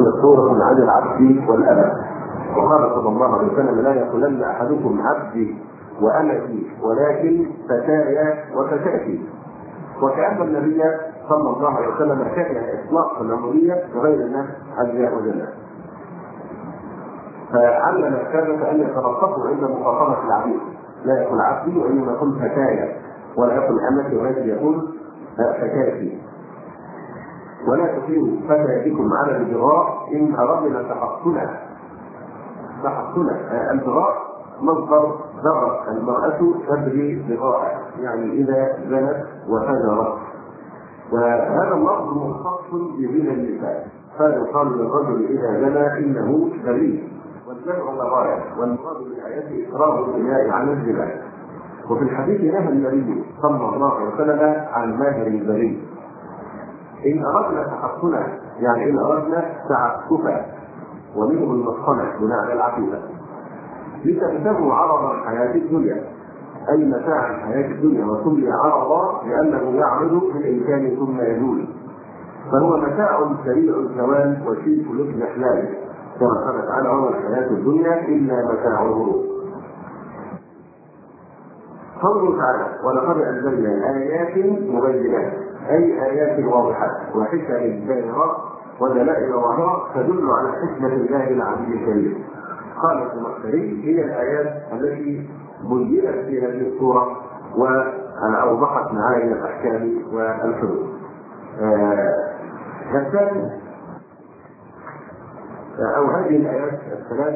سورة عن العبد والأمة. وقال صلى الله عليه وسلم: لا يقولن أحدكم عبدي وأمتي ولكن فتاي وفتاتي. وكأن النبي صلى الله عليه وسلم كره إطلاق العبودية لغير الله عز وجل، فعلم السادة أن يتلطفوا عند مخاطبة العبيد، لا يقول عبدي وإنما يقول فتاي، ولا يقول أمتي ولكن يقول فتاتي. ولا تطيعوا فتياتكم على البغاء إن أردنا تحصنا. البغاء مصدر ذرة، المرأة تبغي بغاء، يعني إذا زنت وفجرت، وهذا اللفظ مختص بزنا النساء، فيقال للرجل إذا زنى إنه بريء، والجمع بغاية، والمراد بالآية إكراه الإناء عن الزنا. وفي الحديث نهى النبي صلى الله عليه وسلم عن ماهر البريء. إن أردنا تحصنا يعني إن أردنا تعففا، ومنه المصطنع بناء العقيدة، لتبتغوا عرض الحياة الدنيا، أي متاع الحياة الدنيا، وسمي عرضا لأنه يعرض بالإمكان ثم يزول، فهو متاع سريع الزوال وشيك لبن أحلامه، كما قال تعالى: وما الحياة الدنيا إلا متاع الغرور. قوله تعالى: ولقد أنزلنا آيات مبينات، أي آيات واضحات وحكم باهرة ودلائل ظاهرة تدل على حكمة الله العلي الكريم. قال المختاري: هي الآيات التي بينت في هذه السورة وأوضحت معاني الأحكام والحدود. الثاني أو هذه الآيات الثلاث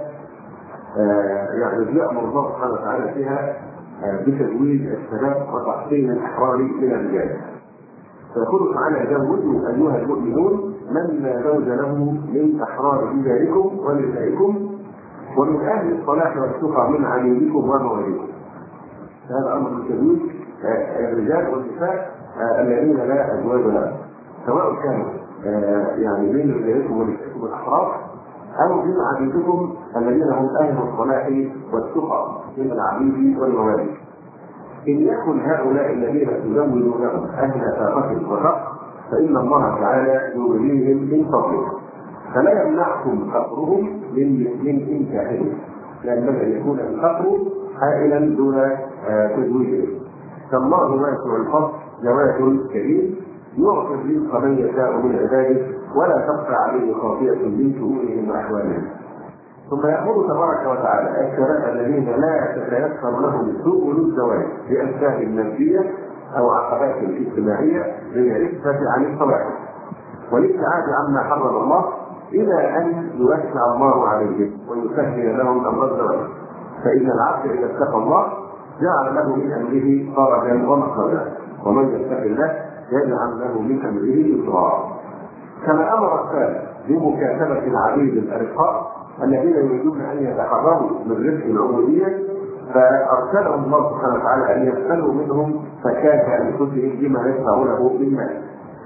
يعني يأمر الله سبحانه وتعالى فيها بتزويج الشباب وتحصين الأحرار من الرجال، فيقول تعالى: زوجوا أيها المؤمنون من لا زوج له من أحرار رجالكم ونسائكم ومن أهل الصلاح والتقى من عبيدكم ومواليكم. هذا أمر التزويج الرجال والنساء الذين لا أزواج لهم، سواء كانوا يعني بين رجالكم ونسائكم الأحرار أو من عبيدكم الذين هم أهل الصلاح والتقى من العبيد والموالي. إن يكن هؤلاء الذين تزوجونهم أهل فاقة وحق فإن الله تعالى يغنيهم من فضله، فلا يمنعكم فقرهم من إنكاحهم، لأن يكون الفقر حائلا دون تزويجهم. فالله واسع الفضل جواد كريم يعطي الرزق من يشاء من عباده ولا تخفى عليه خافية من شؤونهم وأحوالهم. ثم يأمر تبارك وتعالى الشباب الذين لا تتيسر لهم سبل الزواج بأسباب نفسية أو عقبات اجتماعية للعفة عن الصلاح والابتعاد عما حرم الله، إلى أن يوسع الله عليهم ويسهل لهم أمر الزواج. فإن العبد إذا اتقى الله جعل له من أمره فرجا ومخرجا، ومن يتق الله يجعل له من أمره يسرا. كما أمر الثالث بمكاتبة العبيد الأرقاء الذين يريدون أن يتحرروا من رزق العبودية، فأرسلهم الله سبحانه وتعالى أن يسألوا منهم فكاة أنفسهم بما يدفعونه بالمال،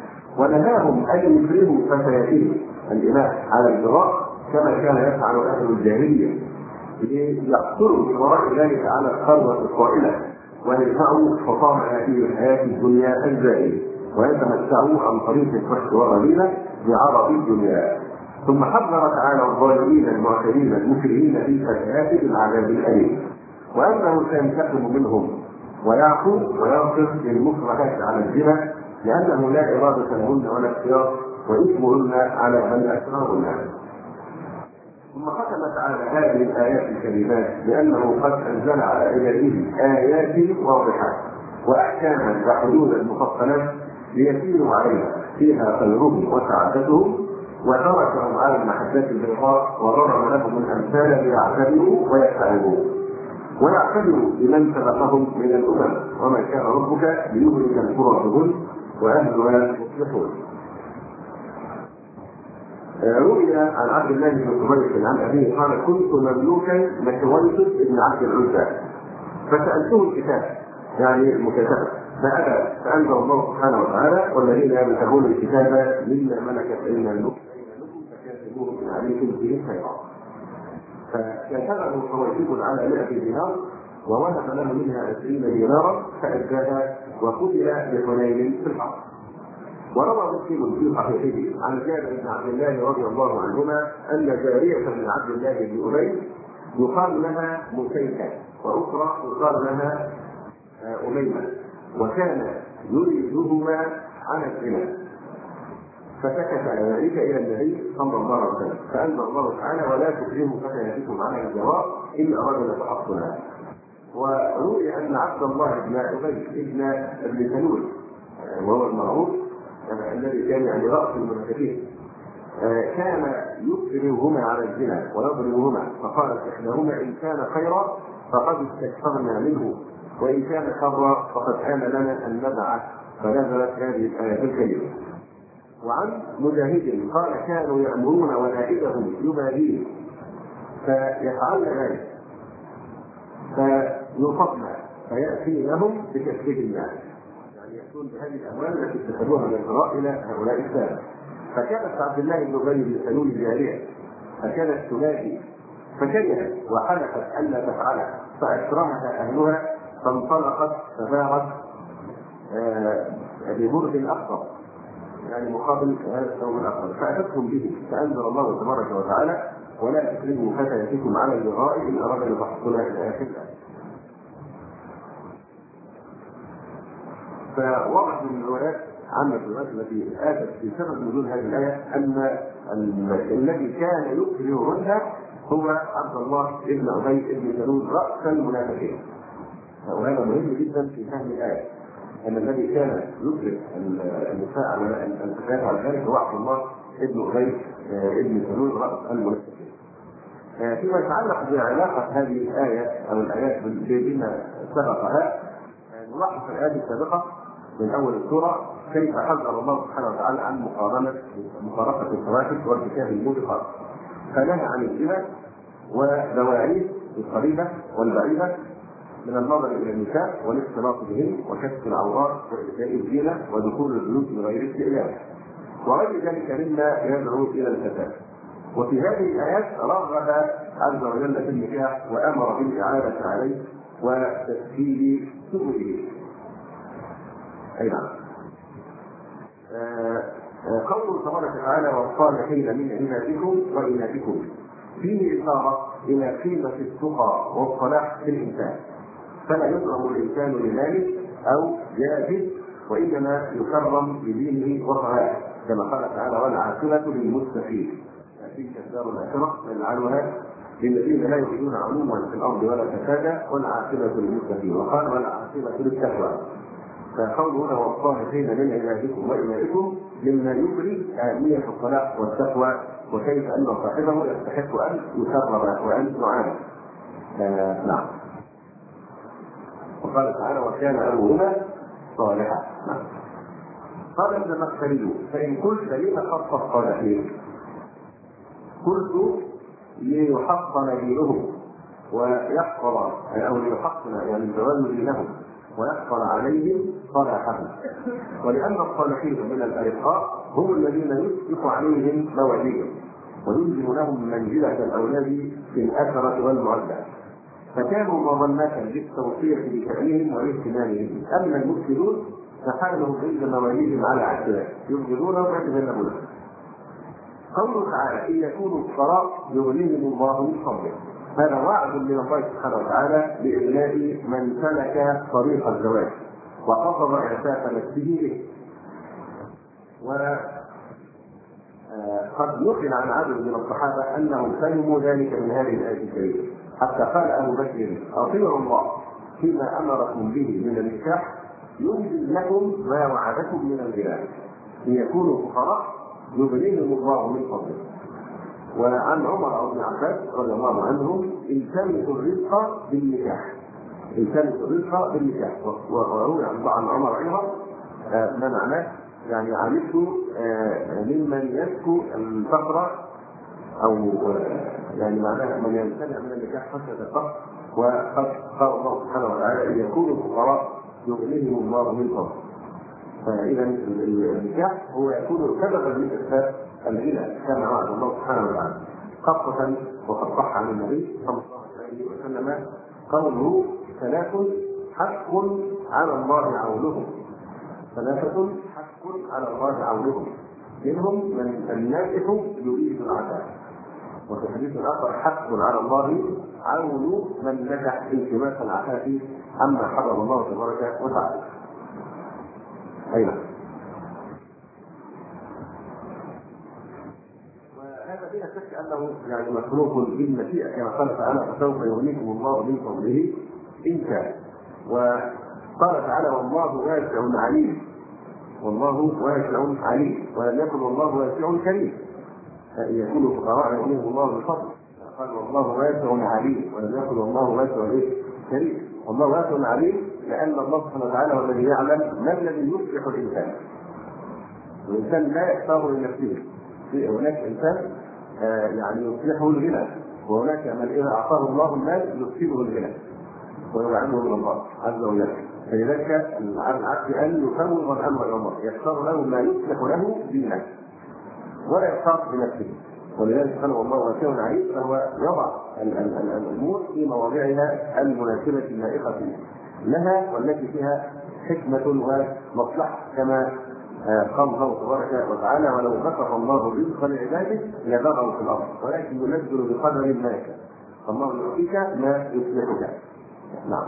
ونهاهم أن يكرهوا فتياتهم الإماء على الجراء كما كان يفعل أهل الجاهلية، ليحصلوا من وراء ذلك على الثروة الطائلة ويدفعوا حطام هذه الحياة الدنيا الزائلة ويتمتعوا عن طريق الفحش والرذيلة بعرض الدنيا. ثم حذر تعالى الظالمين المعتدين المكرهين في فتيات بالعذاب الأليم، وأنه سينتقم منهم ويعفو ويغفر للمكرهات على الزنا، لأنه لا إرادة لهن ولا اختيار، وإثمهن على من أكرهن. ثم ختم تعالى هذه الآيات الكريمات بأنه قد أنزل على عباده آيات واضحات وأحكاما وحدودا مفصلة ليسيروا عليها فيها خيرهم وسعادتهم، وتركهم على المحجات البيضاء وضرب لهم الأمثال ليعتبروا ويتعظوا ويعتبروا بمن سبقهم من الأمم، وما كان ربك ليهلك القرى بظلم وأهلها مصلحون. روي عن عبد الله بن قبيس عن أبيه قال: كنت مملوكا لحويص بن عبد العزى فسألته الكتاب، يعني المكاتبة، فأبى، فأنزل الله سبحانه وتعالى: والذين يبتغون الكتاب مما ملكت أيمانكم فكاتبوهم إن عليكم به خيرا. فكتبه حويص على 100 دينار ووهب له منها 20 دينارا فأداها وقتل بحنين في الحرب. وروى مسلم في صحيحه عن جابر بن عبد الله رضي الله عنهما ان جاريه من عبد الله بن ابي يقال لها مسيكه واخرى يقال لها اميمه، وكان يريدهما على الزنا، فسكت على ذلك الى النبي صلى الله عليه وسلم، فانزل الله تعالى: ولا تكرهوا فتياتكم على الجوار ان ارادنا تحصنا. وروي ان عبد الله بن ابي ابن سلول وهو المعروف الذي كان يعني راس المنافقين كان يكرههما على الزنا ويضربهما، فقالت احداهما: ان كان خيرا فقد استكثرنا منه، وان كان شرا فقد كان لنا ان نبعث، فنزلت هذه الايه الكريمه. وعن مجاهد قال: كانوا يامرون ولائدهم يبادين فيفعلن ذلك فيصبن فياتي لهم بتكفير الناس، يعني ياتون بهذه الاموال التي اتخذوها من القراء الى هؤلاء الساده. فكانت عبد الله بن ابي بن سلول جاريه فكانت تنادي فكرهت وحلفت الا تفعلها، فاكرمها اهلها فانطلقت فباعت ببرد اخضر يعني مقابل هذا الثوب الاخضر، فاتتهم به، فانزل الله تبارك وتعالى: ولا تكرهوا فتياتكم على البغاء ان ارادنا تحصنا الى اخر الايه. فورد من الروايات عن الروايات التي اتت في سبب نزول هذه الايه ان الذي كان يكرههن هو عبد الله بن ابي بن سلول راس المنافقين. وهذا مهم جدا في فهم الايه، ان الذي كان يكره النساء على الفتيات على ذلك هو عبد الله بن ابي بن سلول راس المنافقين. فيما يتعلق بعلاقه هذه الايه او الايات بما سبقها، نلاحظ في الايات السابقه من اول السوره كيف حذر الله سبحانه وتعالى عن مقارفه الفواحش وارتكاب الموبقات، فنهى عن الزنا ودواعيه القريبه والبعيده من النظر الى النساء والاختلاط بهن وكشف العورات وإيذاء الزينه ودخول البيوت من غير استئذان وغير ذلك مما يدعو الى الفساد. وفي هذه الايات رغب عز وجل في النكاح وامر بالاعاده عليه وتسهيل سبله. اي نعم. قوله تبارك وتعالى: والصالحين من عبادكم وإناثكم فيه إشارة إلى قيمة التقى والصلاح في الإنسان، فلا يكرم الإنسان لذلك أو يأذن، وإنما يكرم بدينه وصلاحه، كما قال تعالى: والعاقبة للمتقين. تلك الدار الآخرة نجعلها للذين لا يريدون علوا في الأرض ولا فسادا والعاقبة للمتقين، وقال: والعاقبة للتقوى. فقوله هنا: والصالحين من عبادكم وإمائكم مما يبرز أهمية الصلاح والتقوى، وكيف أن صاحبه يستحق أن يكرم وأن يعاني. نعم. وقال تعالى: وكان أبوهما صالحا. نعم. قال ابن المدخلي: فإن قلت لما خص الصالحين؟ قلت ليحصن دينهم ويحفظ أو ليحصن يعني الزواج دينهم ويحصل عليهم صلاحهم، ولأن الصالحين من الأرقاء هم الذين يسبق عليهم مواليهم وينزل لهم منزلة الأولاد في الآخرة والمعدة، فكانوا مظنة بالتوصية بشأنهم واهتمامهم. أما المفسدون فحالهم عند مواليهم على عكسها يبغضونهم ويتجنبونهم. قوله تعالى: إن يكونوا فقراء يغنيهم الله من فضله، هذا وعد من الله سبحانه وتعالى بإغناء من سلك طريق الزواج وقصد إعفاف نفسه به. وقد نقل عن عدد من الصحابة أنهم فهموا ذلك من هذه الآية الكريمة، حتى قال أبو بكر: أطيعوا الله فيما أمركم به من النكاح ينزل لكم ما وعدكم من الغنى، إن يكونوا فقراء يغنيهم الله من فضله. وعن عمر او ابن عباس رضي الله عنهم: التمسوا الرزق بالنكاح، التمسوا الرزق بالنكاح. وروي عن عمر ايضا ما معناه يعني عرفت ممن يشكو الفقر او يعني معناه من يمتنع من النكاح خشيه الفقر، وقد قال الله سبحانه وتعالى: ان يكونوا فقراء يغنيهم الله من فضله. فاذا النكاح هو يكون سببا من اسباب الغنى كما وعد الله سبحانه وتعالى، خاصة وقد صح عن النبي صلى الله عليه وسلم قوله: ثلاث حق على الله عونهم، ثلاثة حق حق على الله عونهم، منهم من الناجح يريد العذاب. وفي الحديث الاخر حق على الله عون من نجح التماس العفاف عما حرم الله تبارك وتعالى. ايوه. وهذا بلا شك انه يعني مخلوق بالمشيئه كما قال تعالى فسوف يغنيكم الله من فضله ان شاء. وقال تعالى والله واسع عليم، والله واسع عليم، ولم يكن والله واسع كريم يكون فقراء يغنيهم الله من فضله. قال والله واسع عليم ولم يكن والله واسع كريم. والله واسع عليم لان الله سبحانه وتعالى هو الذي يعلم ما الذي يصلح الانسان. الانسان لا يختار لنفسه، هناك انسان يعني يصلحه الغنى، وهناك من اذا اعطاه الله المال يصيبه الغنى ويبعده من الله عز وجل. فلذلك على العبد ان يفوض الامر الى الله، يختار له ما يصلح له دينه ولا يختار بنفسه. ولذلك قال والله واسع عليم، فهو يضع الامور في مواضعها المناسبه اللائقه لها والتي فيها حكمه ومصلحه، كما قال الله تبارك وتعالى ولو بسط الله الرزق لعباده لبغوا في الارض ولكن ينزل بقدر ما يشاء فالله يعطيك ما يصلحك. نعم.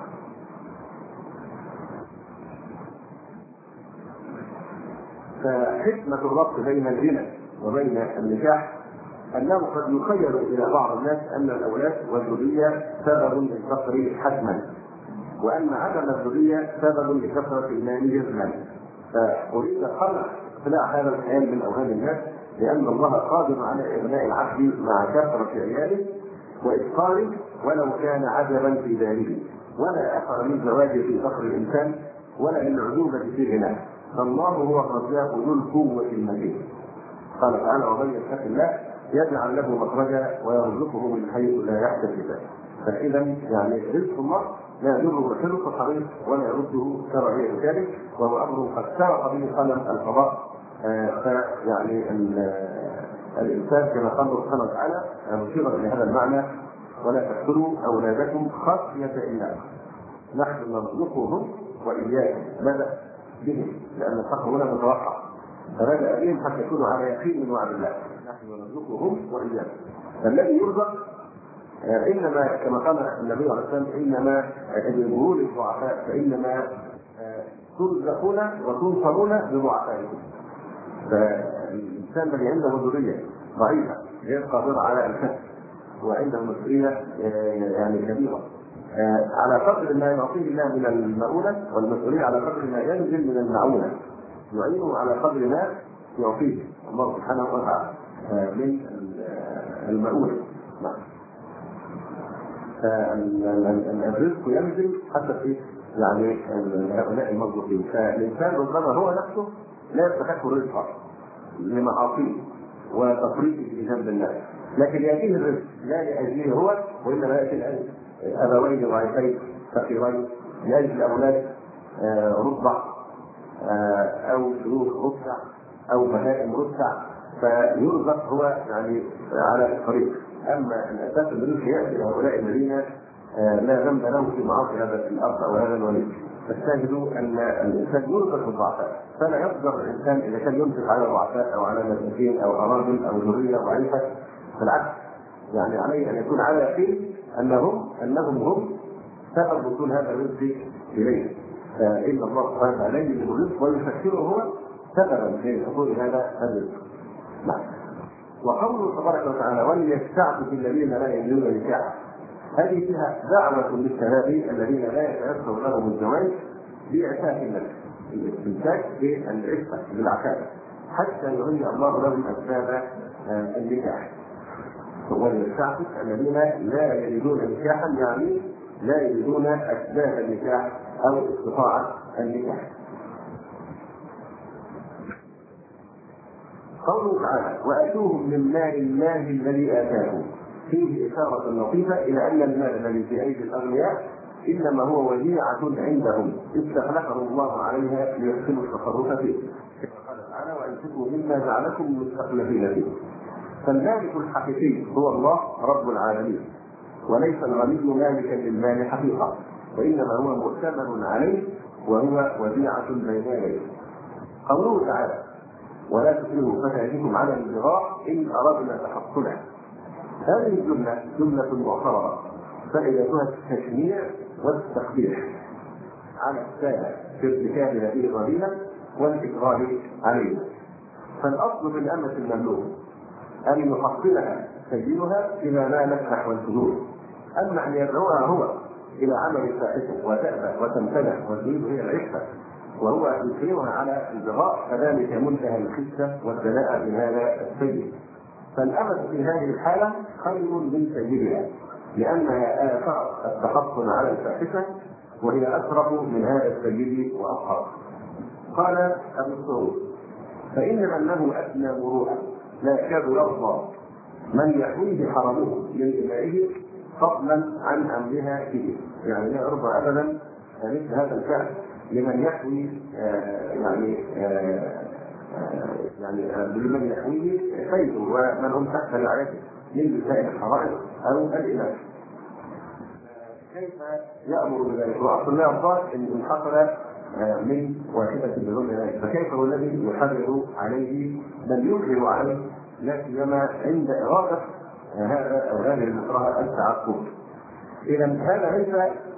فحكمة الربط بين الغنى وبين النكاح أنه قد يخيل إلى بعض الناس أن الأولاد والذرية سبب للفقر حتما، وأن عدم الذرية سبب لكثرة المال جزما. فأريد خلع هذا الخيال من أوهام الناس، لأن الله قادر على إغناء العبد مع كثرة عياله وإفقاره ولو كان عجبا في ذلك، ولا أثر من زواجه في فقر الإنسان ولا للعجوبة في غناه. فالله هو الرزاق ذو القوة المتين. قال تعالى ومن يتق الله يجعل له مخرجا ويرزقه من حيث لا يحتسب. فإذا يعني رزق الله لا يضره حرص الحريص ولا يرده شرعية ذلك، وهو أمر قد سبق به قلم القضاء. فيعني الإنسان كما قال الله سبحانه وتعالى مشيرا إلى هذا المعنى ولا تقتلوا أولادكم خشية إملاق نحن نرزقهم وإياكم. بدأ بهم لأن الحق هنا متوقع، فبدأ بهم حتى يكونوا على يقين من وعد الله نحن نرزقهم وإياكم. فالذي يرزق انما كما قال النبي عليه الصلاه والسلام انما اجبروا للضعفاء فانما ترزقون وتنصرون بضعفائكم. فالانسان الذي عنده ذريه ضعيفه غير قادره على الكسب وعنده مسؤوليه يعني كبيره على قدر ما يعطيه الله من المؤونه، والمسؤوليه على قدر ما ينزل من المعونه، يعينه على قدر ما يعطيه الله سبحانه وتعالى من المؤونه. الرزق ينزل حتى في يعني هؤلاء المرزوقين. فالانسان ربما هو نفسه لا يستحق الرزق لمعاصيه وتفريطه في جنب الناس، لكن ياتيه الرزق لا لاجله هو وانما ياتي لاجل ابوين ضعيفين فقيرين، لاجل اولاد رضع او شيوخ رضع او بهائم رضع، فيرزق هو يعني على الطريق. اما الاساس الرزق ياتي لهؤلاء الذين لا ذنب لهم في معاصي هذا الارض او هذا الولي. فاستجدوا ان الانسان يرزق بالضعفاء، فلا يقدر الانسان اذا كان ينفق على الضعفاء او على مساكين او اراذل او ذريه ضعيفه، بالعكس يعني عليه ان يكون على يقين انهم هم سبب وصول هذا الرزق اليه. فان الله سبحانه وتعالى يجلب الرزق ويفكره هو سببا في حصول هذا الرزق. نعم. وقوله تبارك وتعالى وليستعفف الذين لا يجدون نكاحا، هذه فيها دعوة للشباب الذين لا يتيسر لهم الزواج بإعفاف النفس، الاستمساك بالعفة بالعفاف حتى يهيئ الله لهم أسباب النكاح. وليستعفف الذين لا يجدون نكاحا يعني لا يجدون أسباب النكاح أو استطاعة النكاح. قوله تعالى وآتوهم من مال الله الذي آتاكم، فيه إشارة لطيفة إلى أن المال الذي في أيدي الأغنياء إنما هو وديعة عندهم استخلفهم الله عليها ليحسنوا التصرف فيه، كما قال تعالى وأنفقوا مما جعلكم مستخلفين فيه. فالمالك الحقيقي هو الله رب العالمين، وليس الغني مالكا للمال حقيقة، وإنما هو مؤتمن عليه وهو وديعة بين يديه. قوله تعالى: ولا تكرهوا فتياتكم على البغاء إن أردنا تحصنا. هذه الجملة جملة معتبرة فائدتها التشنيع والتقبيح على السادة في ارتكاب هذه الرذيلة والإكراه عليه. فالأصل في الأمة المملوك أن يحصلها سيدها إذا نالت نحو الحدود، أما أن يدعوها هو إلى عمل الفاحشة وتأبى وتمتنع وتريد هي العفة وهو يكرهها على البغاء، فذلك منتهى الخسة والدناءة من هذا السيد. فالأمة في هذه الحالة خير من سيدها، لأنها آثار التحصن على الفاحشة وهي أشرف من هذا السيد وأطهر. قال أبو السعود: فإن من له أدنى مروءة لا يكاد يرضى من يحويه حرمه من إمائه فضلا عن أمرها فيه، يعني لا يرضى أبدا مثل هذا الفعل لمن يحوي لمن يحويه سيده ومن هم تحت رعايته من نساء الحرائر أو الإمام. كيف يأمر بذلك؟ وأصل لا يرضى إن حصل من واحدة بدون ذلك، فكيف هو الذي يحرر عليه بل يكره عليه، لا سيما عند إرادة هذا أو هذه المكره التعقب. إذا هذا ليس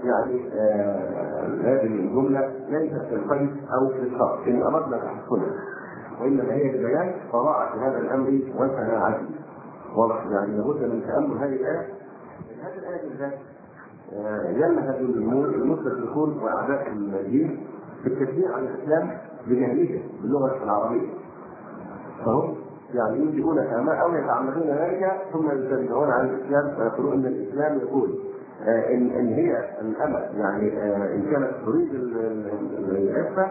هذه الجملة ليست في القيد أو في الشرط إن أردنا تحصنها، وإنما هي ببيان صراحة هذا الأمر وتناعته. واضح؟ لابد من تأمل هذه الآية. هذه الآية بالذات ينهج المستشرقون وأعداء الدين في التشريع عن الإسلام بجهله باللغة العربية، فهم ينشئون كما أو يتعمدون ذلك ثم يتبعون عن الإسلام ويقولون أن الإسلام يقول إن هي الأمة إن كانت تريد العفة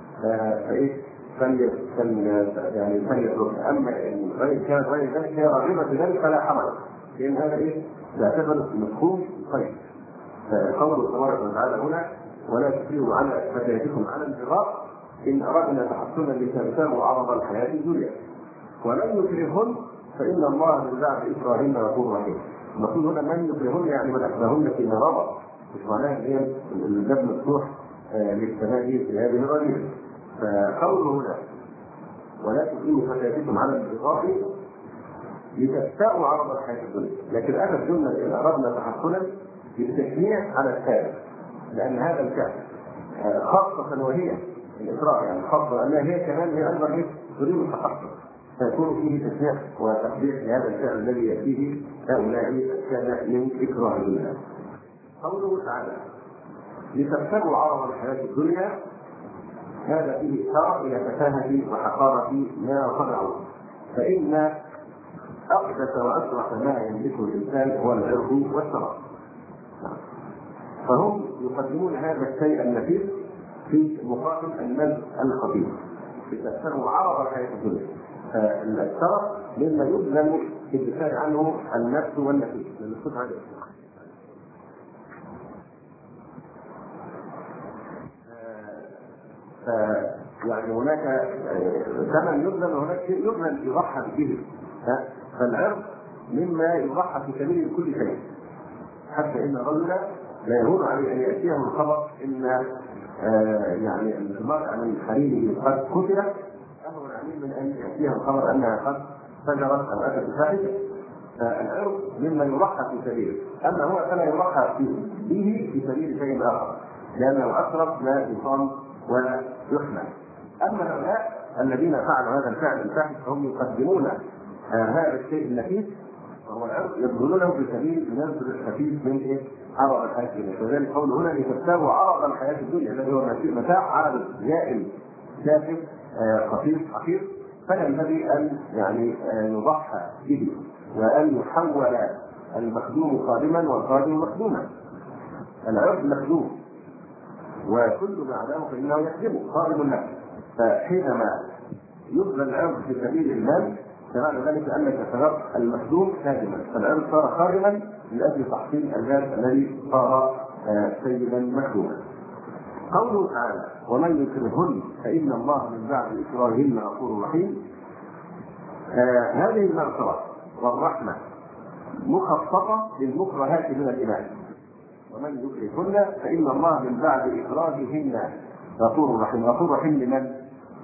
فليتركها، أما إن كانت غير ذلك هي راغبة في ذلك فلا حرج، لأن هذا يعتبر مفهوم القيد. فقوله تبارك وتعالى هنا: ولا تكرهوا على فتياتكم على البغاء إن أردنا تحصنا لتبتغوا عرض الحياة الدنيا ومن يكرهن فإن الله من بعد إكراههن غفور رحيم. المقصود هنا من يكرهن من أكرههن فيما رضى، مش معناها ان هي الباب مفتوح للتنادي في هذه الرذيلة. فقوله هنا: ولا تكرهوا فتياتكم على البغاء لتبتغوا عرض الحياة الدنيا، لكن أتى الجملة إن أردنا تحصنا بالتشنيع على الثالث، لأن هذا الفعل خاصة وهي الإكراه خاصة أنها هي كمان هي أيضا تريد التحصن، فيكون فيه تشنيع وتقبيح لهذا الفعل الذي يأتيه هؤلاء كان من إكراه الله. قوله تعالى: لتبتغوا عرض الحياة الدنيا، هذا فيه إشارة إلى تفاهة وحقارة ما صنعوا، فإن أقدس وأشرف ما يملكه الإنسان هو العرض والشرف، فهم يقدمون هذا الشيء النفيس في مقابل المال الخفيف. لتبتغوا عرض الحياة الدنيا، الشرف مما يلزم الدفاع عنه النفس والنفيس، للصوت هذا هناك ثمن يبذل وهناك شيء يبذل يضحى به، فالعرض مما يضحى في سبيل كل شيء، حتى ان الرجل لا يهون عليه ان ياتيه الخبر ان المرأة من حريمه قد قتلت، اهون عليه من ان ياتيه الخبر انها قد فجرت او اتت بفاحشه. فالعرض مما يضحى في سبيله، اما هو فلا يضحى فيه في سبيل شيء اخر، لانه اقرب ما يصام ولا يحمل. اما هؤلاء الذين فعلوا هذا الفعل الفاحش فهم يقدمون هذا الشيء النفيس وهو العرض يبذلونه في سبيل نزل الخفيف من عرض الحياه الدنيا. فذلك قول هنا: لتبتغوا عرض الحياه الدنيا، الذي هو متاع عرض زائل كافٍ خفيف حقير، فينبغي ان يضحى به وان يحول المخدوم خادما والخادم مخدوما. العرض مخدوم وكل ما عداه فإنه يخدمه خادم له، فحينما يبذل العرض في سبيل المال فمعنى ذلك أنك صرت المخدوم خادما، فالعرض صار خادما من أجل تحصيل المال الذي صار سيدا مخدوما. قوله تعالى: ومن يكرهن فإن الله من بعد إكراههن غفور رحيم، هذه المغفرة والرحمة مخصصة للمكرهات من الإيمان. ومن يكرهن فإن الله من بعد إكراههن غفور رحيم. غفور رحيم لمن؟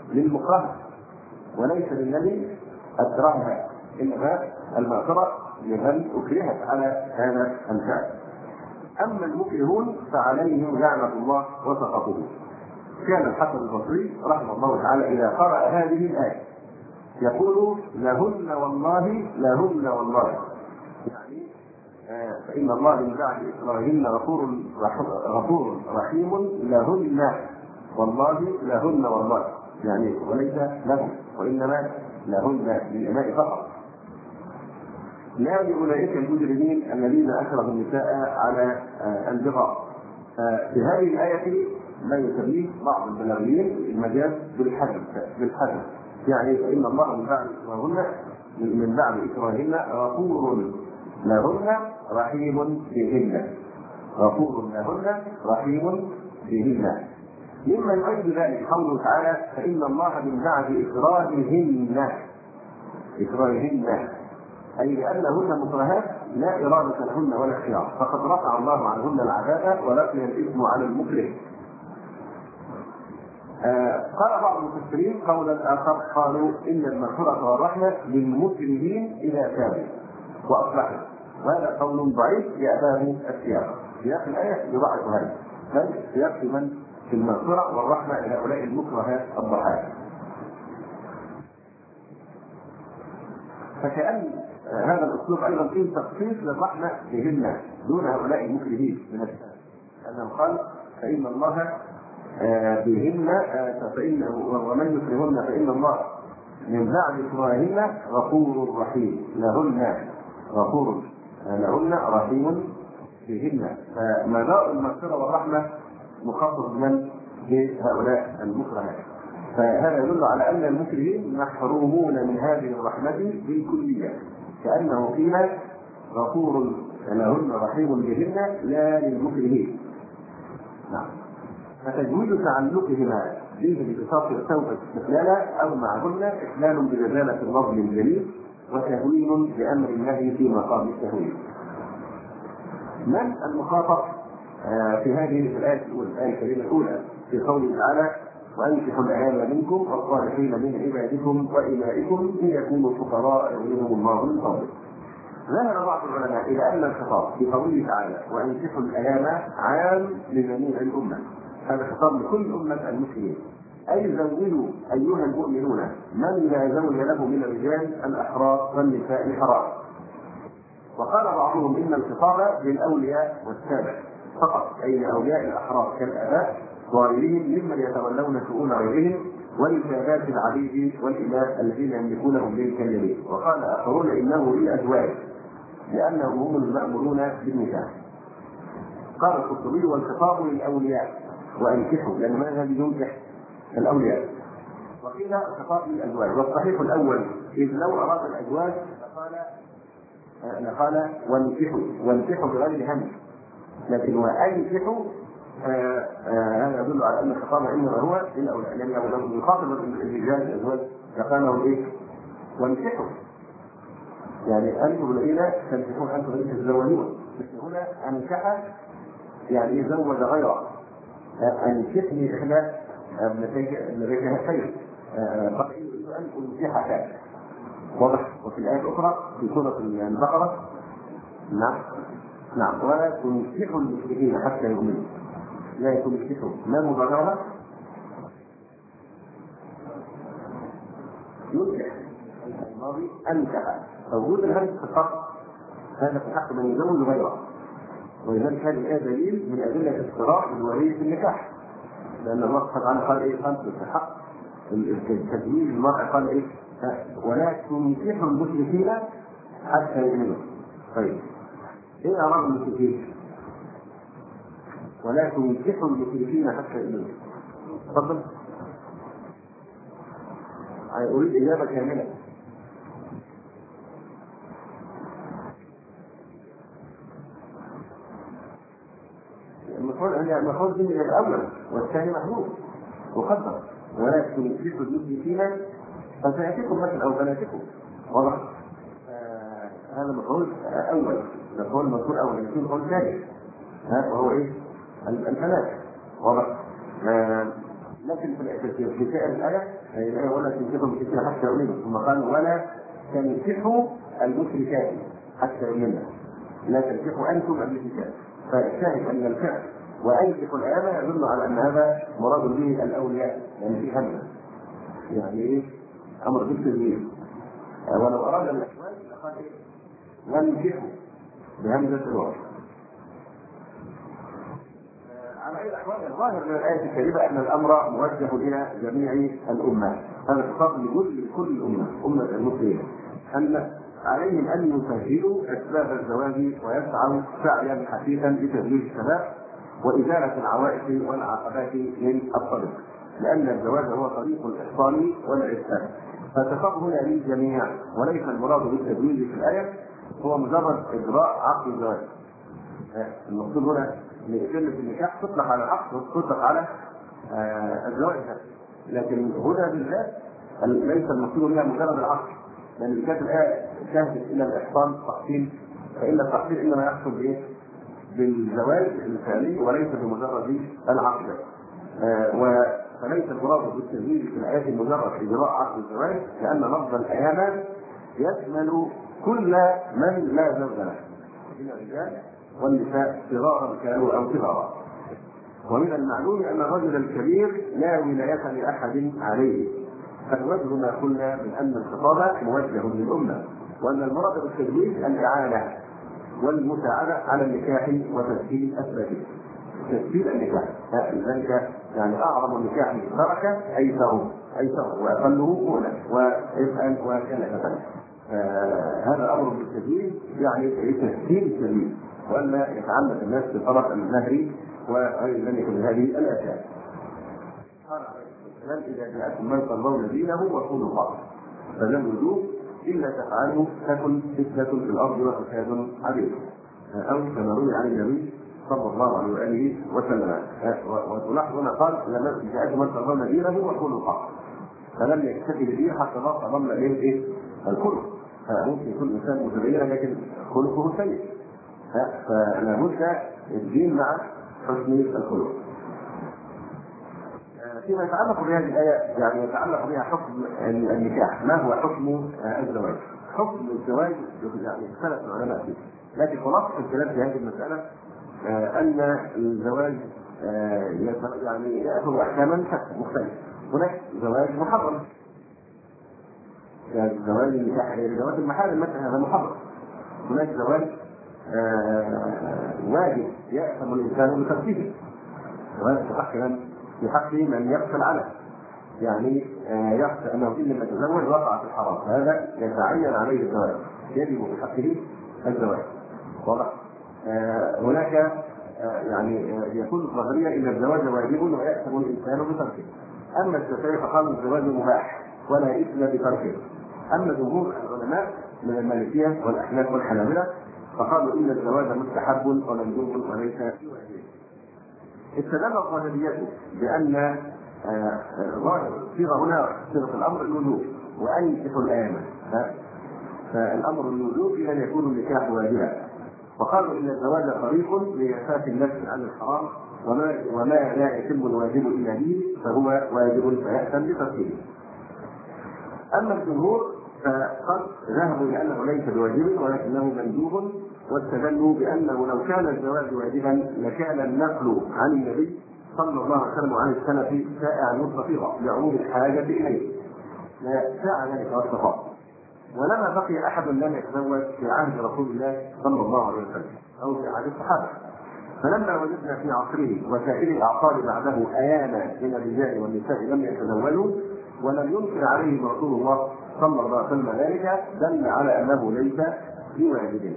للمكره وليس للذي أكرهها، إنما المغفرة لمن أكرهت على هذا الفعل. أما المكرهون فعليهم لعنة الله وسخطه. كان الحسن البصري رحمه الله تعالى إذا قرأ هذه الآية يقول لهن والله لهن والله، يعني فإن الله من بعد إكراههن غفور رحيم لهن والله لهن والله، يعني وليس لهم وإنما لهن للإماء فقط، لا لأولئك المجرمين الذين أكرهوا النساء على البغاء. في هذه الآية ما يسميه بعض البلاغيين المجاز بالحذف، يعني فإن الله من بعد إكراههن غفور لهن رحيم بهن، غفور لهن رحيم بهن. مما يؤيد ذلك قوله تعالى فإن الله من بعد إكراههن أي لأنهن مكرهات لا إرادة لهن ولا اختيار، فقد رفع الله عنهن العذاب ولقي الإثم على المكره. قال بعض المفسرين قولا آخر قالوا إن المغفرة والرحمة للمكرهين إذا تابوا وأصلحوا، وهذا قول ضعيف يأباه السياق. سياق الآية يضعف هذا، بل سياق من في المغفرة والرحمة لهؤلاء المكرهات الضحايا. فكأن هذا الأسلوب أيضا فيه تخصيص للرحمة بهن دون هؤلاء المكرهين من الشام، لأنه قال فإن الله بهن ومن يكرهن فإن الله من بعد إكراههن غفور رحيم لهن رحيم بهن. فمدار المغفرة والرحمة مخصص من بهؤلاء المكرهات، فهذا يدل على أن المكرهين محرومون من هذه الرحمة بالكلية، كأنه قيل غفور لهن رحيم بهن لا للمكرهين. نعم. فتجويد تعلقهما به ببساط التوبة استقلالا أو معهن إخلال بجزالة اللفظ الجليل وتهوين بأمر الله في مقام التهوين. من المخاطب في هذه الآية الكريمة الأولى في قوله تعالى وأنكحوا الأيام منكم والصالحين من عبادكم وإمائكم إن يكونوا فقراء يغنيهم الله من فضله. ذهب بعض العلماء إلى أن الخطاب في قوله تعالى وأنكحوا الأيام عام لجميع الأمة، هذا خطاب لكل أمة المسلمين، أي زوجوا أيها المؤمنون من لا زوج له من الرجال الأحرار والنساء الحرام. وقال بعضهم إن الخطاب للأولياء والسادة فقط، أي لأولياء الأحرار كالآباء وغيرهم ممن يتولون شؤون غيرهم ولسادات العبيد والإماء الذين يملكونهم للكلمين. وقال آخرون إنه للأزواج لأنهم هم المأمورون بالنكاح. قال القرطبي والخطاب للأولياء وأنكحوا، لأن ماذا ينكح الأولياء. وقيل الخطاب للأزواج، والصحيح الأول إذ لو أراد الأزواج لقال وانكحوا بغير هم، لكن وأنكحوا هذا يدل على أن الخطاب إنما هو للأولياء، لأن لو يخاطب الرجال الأزواج لقالهم إيه وانكحوا، يعني أنتم الذين تنكحون أنتم الذين تتزوجون، مثل هنا أنكح يعني يزوج غيره، أنكحني إحدى ابنتيها خير، قال يريد أن أنكحك، واضح. وفي الآية الأخرى في سورة البقرة نعم ولا تنكحوا المشركين حتى يؤمنوا، لا تنكحوا ما مبالغة ينكح الماضي أنكح، فوجود الهمس في الفرق هذا في حق من يزوج غيره. ولذلك هذه الآية دليل من أدلة الصراع بالولي في النكاح، لأن الله سبحانه وتعالى قال إيه خمس في حق تزويج المرأة، قال إيه ولا تنكحوا المشركين حتى يؤمنوا. طيب إيه أراد المشركين؟ ولا تنكحوا المشركين حتى يؤمنوا. تفضل. أريد إجابة كاملة. المفروض من الأول والثاني محمود وقدر ولا تنكحوا المشركين فسيأتيكم مثل أو بناتكم، واضح. هذا مفعول أول، مفعول مفعول أول، يكون مفعول ثاني وهو إيه البنات، واضح. لكن في سائر الآية الآية ولا تنكحوا المشركين حتى يؤمنوا، ثم قال ولا تنكحوا المشركات حتى يؤمنوا، لا تنكحوا أنتم المشركات. فالشاهد أن الفعل وأنكحوا الآية يدل على أن هذا مراد به الأولياء، يعني في همزة، يعني إيه؟ أمر بالتزوير. ولو أراد الأحوال لقال إيه؟ وانكحوا بهمزة الوصل. على أي الأحوال الظاهر من الآية الكريمة أن الأمر موجه إلى جميع الأمة، هذا خطاب لكل الأمة، أمة المسلمين، أن عليهم أن يسهلوا أسباب الزواج ويسعوا سعيا حثيثا لتزويج الشباب وإزالة العوائق والعقبات من الطريق، لأن الزواج هو طريق الإحصان والإحسان. فالخطاب هنا للجميع، وليس المراد بالتزويج في الآية هو مجرد إجراء عقد الزواج. المقصود هنا ان كلمه النكاح تطلق على العقد وتطلق على الزواج، لكن هنا بالذات ليس المقصود بها مجرد العقد، لان كانت الايه شاهدت الى الاحصان التحصيل، فان التحصيل انما يحصل بايه؟ بالزواج الفعلي وليس بمجرد العقد. فليس المراد بالتزويج في الايات مجرد اجراء عقد الزواج، لان لفظ الايام يشمل كل من لا زوج له من الرجال والنساء صغارا كانوا او صغارا. ومن المعلوم ان الرجل الكبير لا ولايه لاحد عليه، فالوجه ما قلنا من ان الخطاب موجه للامه، وان المراد بالتزويج الاعانه والمساعده على النكاح وتسهيل اسبابه. تسهيل النكاح لذلك يعني اعظم النكاح بركه ايسره واقله مؤنه واسال وكلفه. هذا امر بالتزويج يعني تسهيل السبيل، وألا يتعمد الناس بطرف المهر وغير ذلك من هذه الأشياء. قال عليه السلام إذا جاءكم من ترضون دينه وخلقه الله فزوجوه إلا تفعلوا تكن فتنة في الأرض وفساد عظيم، أو كما روي عن النبي صلى الله عليه وآله وسلم. وتلاحظ هنا قال إذا جاءكم من ترضون دينه وخلقه، فلم يكتفي به حتى ضم إليه إيه؟ الخلق. ممكن يكون إنسان متدينا لكن خلقه سيء، فلا بد الدين مع حسن الخلق. فيما يتعلق بهذه الآية يعني يتعلق بها حكم النكاح، ما هو حكم الزواج؟ حكم الزواج يعني اختلف العلماء فيه، لكن خلاصة الكلام في هذه المسألة أن الزواج يعني يأخذ أحكاما مختلفة. هناك زواج محرم، يعني زواج النكاح زواج المحارم مثلا هذا محرم. هناك زواج واجب يأثم الإنسان بتركه، وهذا في حق من يغفل عنه، يعني يخشى أنه إن لم يتزوج وقع في الحرام، هذا يتعين عليه الزواج، يجب في حقه الزواج. واضح؟ هناك يعني يكون الظاهرية إن الزواج واجب ويأثم الإنسان بتركه. أما الشافعي فقالوا الزواج مباح ولا إثم بتركه. أما جمهور العلماء من المالكية والأحناف والحنابلة فقالوا إن الزواج مستحب ومندوب وليس بواجب. استدل الظاهرية بأن ظاهر صيغة هنا صيغة الأمر الوجوب وأنكحوا الآية، فالأمر الوجوب أن يكون النكاح واجبا، وقالوا إن الزواج طريق لإعفاف النفس عن الحرام، وما لا يتم الواجب إلا به فهو واجب فيأثم بتركه. أما الجمهور فقد ذهبوا لأنه ليس بواجب ولكنه مندوب، واستدلوا بأنه لو كان الزواج واجبا لكان النقل عن النبي صلى الله عليه وسلم وعن السلف شائعا مستفيضا لعموم الحاجة إليه، شاع ذلك والصفاء، ولما بقي أحد لم يتزوج في عهد رسول الله صلى الله عليه وسلم أو في عهد الصحابة. فلما وجدنا في عصره وسائر الأعصار بعده أيانا من الرجال والنساء لم يتزوجوا ولم ينكر عليهم رسول الله صلى الله عليه وسلم ذلك، دل على أنه ليس بواجب.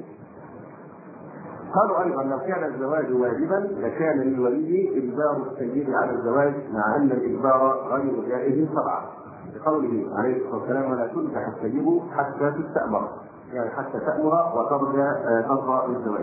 قالوا أيضا لو كان الزواج واجبا لكان للولي إجبار السيد على الزواج، مع أن الإجبار غير جائز شرعا، بقوله عليه الصلاة والسلام ولا تنكح السيد حتى تستأمر، يعني حتى تأمر وترضى بالزواج.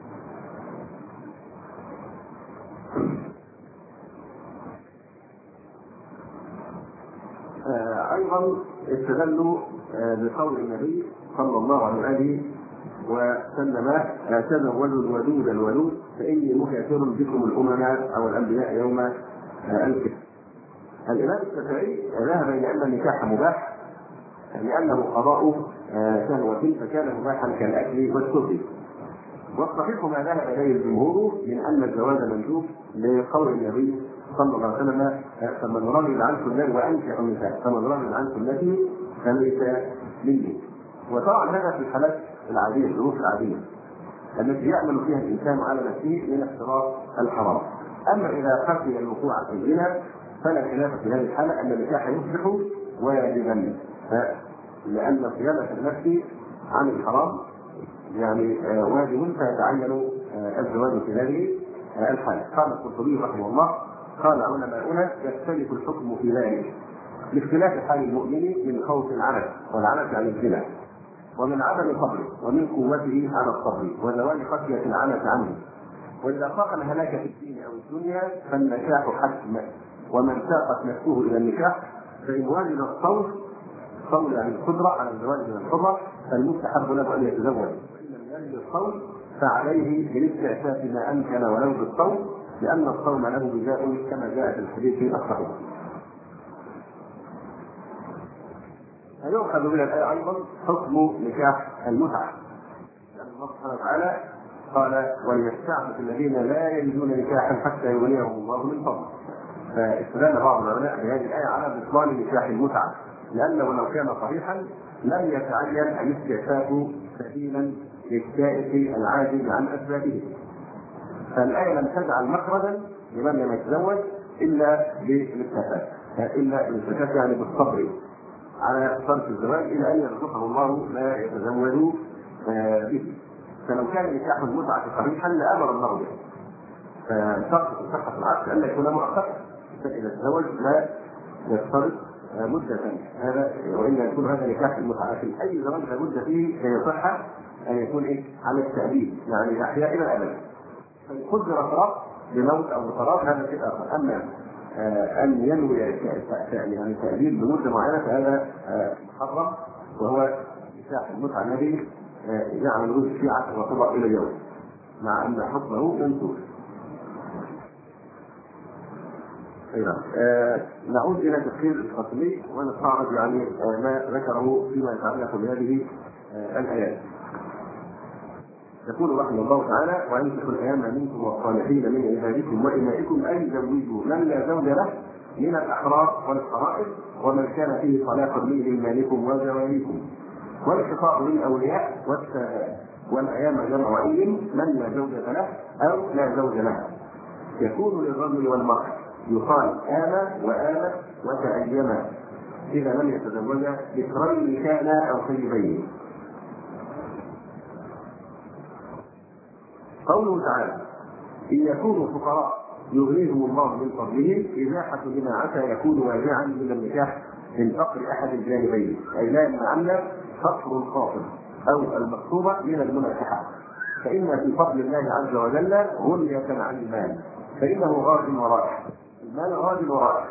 أيضا استدلوا بقول النبي صلى الله عليه وسلم تزوجوا الودود الولود فإني مكافر بكم الأمم أو الأنبياء يوم القيامة. الإمام الشافعي ذهب إلى أن النكاح مباح لأنه قضاء شهوة فكان مباحا كالأكل والشرب. والصحيح ما ذهب إليه الجمهور من أن الزواج مندوب لقول النبي صلى الله عليه وسلم: فمن رغب عن سنتي وأنكح النساء فمن رغب عن سنتي فليس مني. وطبعا هذا في الحالات العادية، الظروف العادية التي يعمل فيها الإنسان على نفسه من اختراق الحرام. أما إذا خفي الوقوع في الزنا فلا خلاف في هذه الحالة أن النكاح يصبح واجبا، لأن صيانة النفس عن الحرام يعني واجب، فيتعين الزواج في هذه الحالة. قال القرطبي رحمه الله: قال علماؤنا: يختلف الحكم في ذلك لاختلاف حال المؤمن من خوف العنف والعنف عن الزنا، ومن عدم صبره، ومن قوته على الصبر، وزوال خشية العنف عنه. وإذا خاف الهلاك في الدين أو الدنيا فالنكاح حتم، ومن ساقت نفسه إلى النكاح فإن وجد الصوم عن القدرة على الزواج من الحرة فالمستحب له أن يتزوج، وإن لم يجد الصوم فعليه بالاستعفاف ما أمكن ولو بالصوم، لأن الصوم له جزاء كما جاء في الحديث الصحيح. فيؤخذ من الآية أيضا حكم نكاح المتعة، لأن الله سبحانه وتعالى قال: وليستعفف الذين لا يجدون نكاحا حتى يغنيهم الله من فضله. فاستدل بعض العلماء بهذه الآية على بطلان نكاح المتعة، لأنه لو كان صحيحا لم يتعين الاستعفاف سبيلا للسائق العاجز عن أسبابه. فالآية لم تجعل مخرجا لمن لم يتزوج إلا بالاستعفاف يعني بالصبر على صرف الزواج إلى أن يرزقه الله ما يتزوج به. فلو كان نكاح المتعة صحيحا لأمر الله به. فشرط صحة العقد أن يكون مؤقتا، فإذا تزوج لا يشترط مدة، هذا وإلا يكون هذا نكاح المتعة في أي زواج لابد فيه كي يصح أن يكون على التأبيد، يعني الأحياء إلى الأبد. فإن قدر فراق بموت أو بفراق هذا شيء آخر. أما أن ينوي يعني تأبيد بمدة معينة فهذا محرم، وهو نكاح المتعة الذي يعمل وجه الشيعة وطبق إلى اليوم، مع أن حكمه منسوخ. نعود إلى تفسير القاسمي ونستعرض يعني ما ذكره فيما يتعلق بهذه الآيات. يقول رحمه الله تعالى: وأنكحوا الأيام منكم والصالحين من عبادكم وإمائكم أن يزوجوا من لا زوج له من الأحرار والحرائر ومن كان فيه طلاق من إيمانكم وزواليكم، والخطاب للأولياء والسادات، والأيام جمع أيم من لا زوجة له أو لا زوج له، يكون للرجل والمرأة، يقال آمى وآمت وتأيما إذا لم يتزوجا ذكرين كانا أو سيبين. قوله تعالى: إن يكونوا فقراء يغنيهم الله من فضله، إزاحة لما عسى يكون واجعا من النكاح من فقر أحد الجانبين، أي لا يمنعن فقر الخاطب أو المخطوبة من المنكحة، فإن في فضل الله عز وجل غنية عن المال، فإنه غاد ورائح. المال غاد ورائح،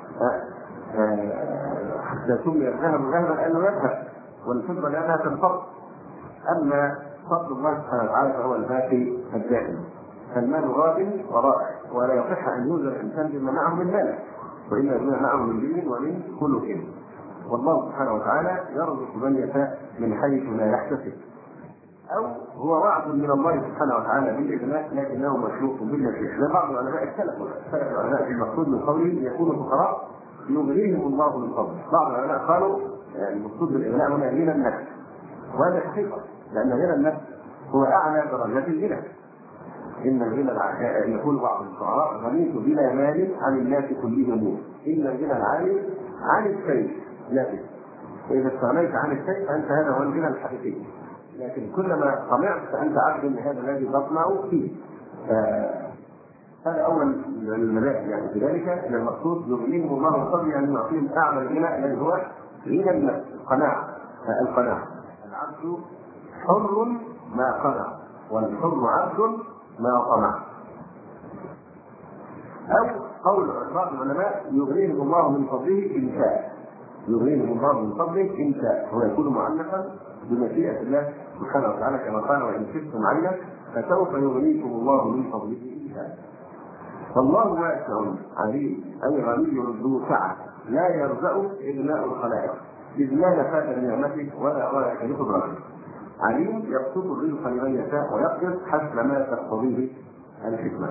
حتى سمي الذهب ذهبا لأنه يذهب، والفضة لأنها تنفض. أما فضل الله سبحانه وتعالى فهو الباقي الدائم. فالمال غاد ورائح، ولا يصح أن يوجد الإنسان بما معه من مال، وإنما بما معه من دين ومن خلق. والله سبحانه وتعالى يرزق من يشاء من حيث لا يحتسب، أو هو وعد من الله سبحانه وتعالى بالإغناء لكنه مخلوق بالنسبة. بعض العلماء اختلف العلماء في المقصود من قوله يكون فقراء يغنيهم الله من فضله. بعض العلماء قالوا المقصود بالإغناء هنا غنى النفس، وهذا حقيقة، لأن غنى النفس هو أعلى درجات الغنى. إن الغنى يقول بعض الشعراء: غنيت بلا مال عن الناس كلهم، إن الغنى العالي عن الشيء لا بد. وإذا استغنيت عن الشيء فأنت هذا هو الغنى الحقيقي، لكن كلما طمعت فأنت عبد لهذا الذي تطمع فيه. هذا أول المذاهب يعني في ذلك، أن المقصود يغنيهم الله من فضله، يعني يعطيهم أعلى الغنى الذي هو غنى النفس، القناعة. العبد حر ما قنع، والحر عبد ما طمع. أو قول بعض العلماء يغنيهم الله من فضله إن شاء، يغنيهم الله من فضله إن شاء، هو يكون معلقا بمشيئة الله سبحانه وتعالى، كما قال: وإن خفتم عينا فسوف يغنيكم الله من فضله إن شاء. فالله واسع عليم أي غني ذو سعة لا يرزق إغناء الخلائق إذ لا نفاذ لنعمته ولا غاية لقدرته. عليم يبسط الرزق لمن يشاء ويقدر حسب ما تقتضيه الحكمة.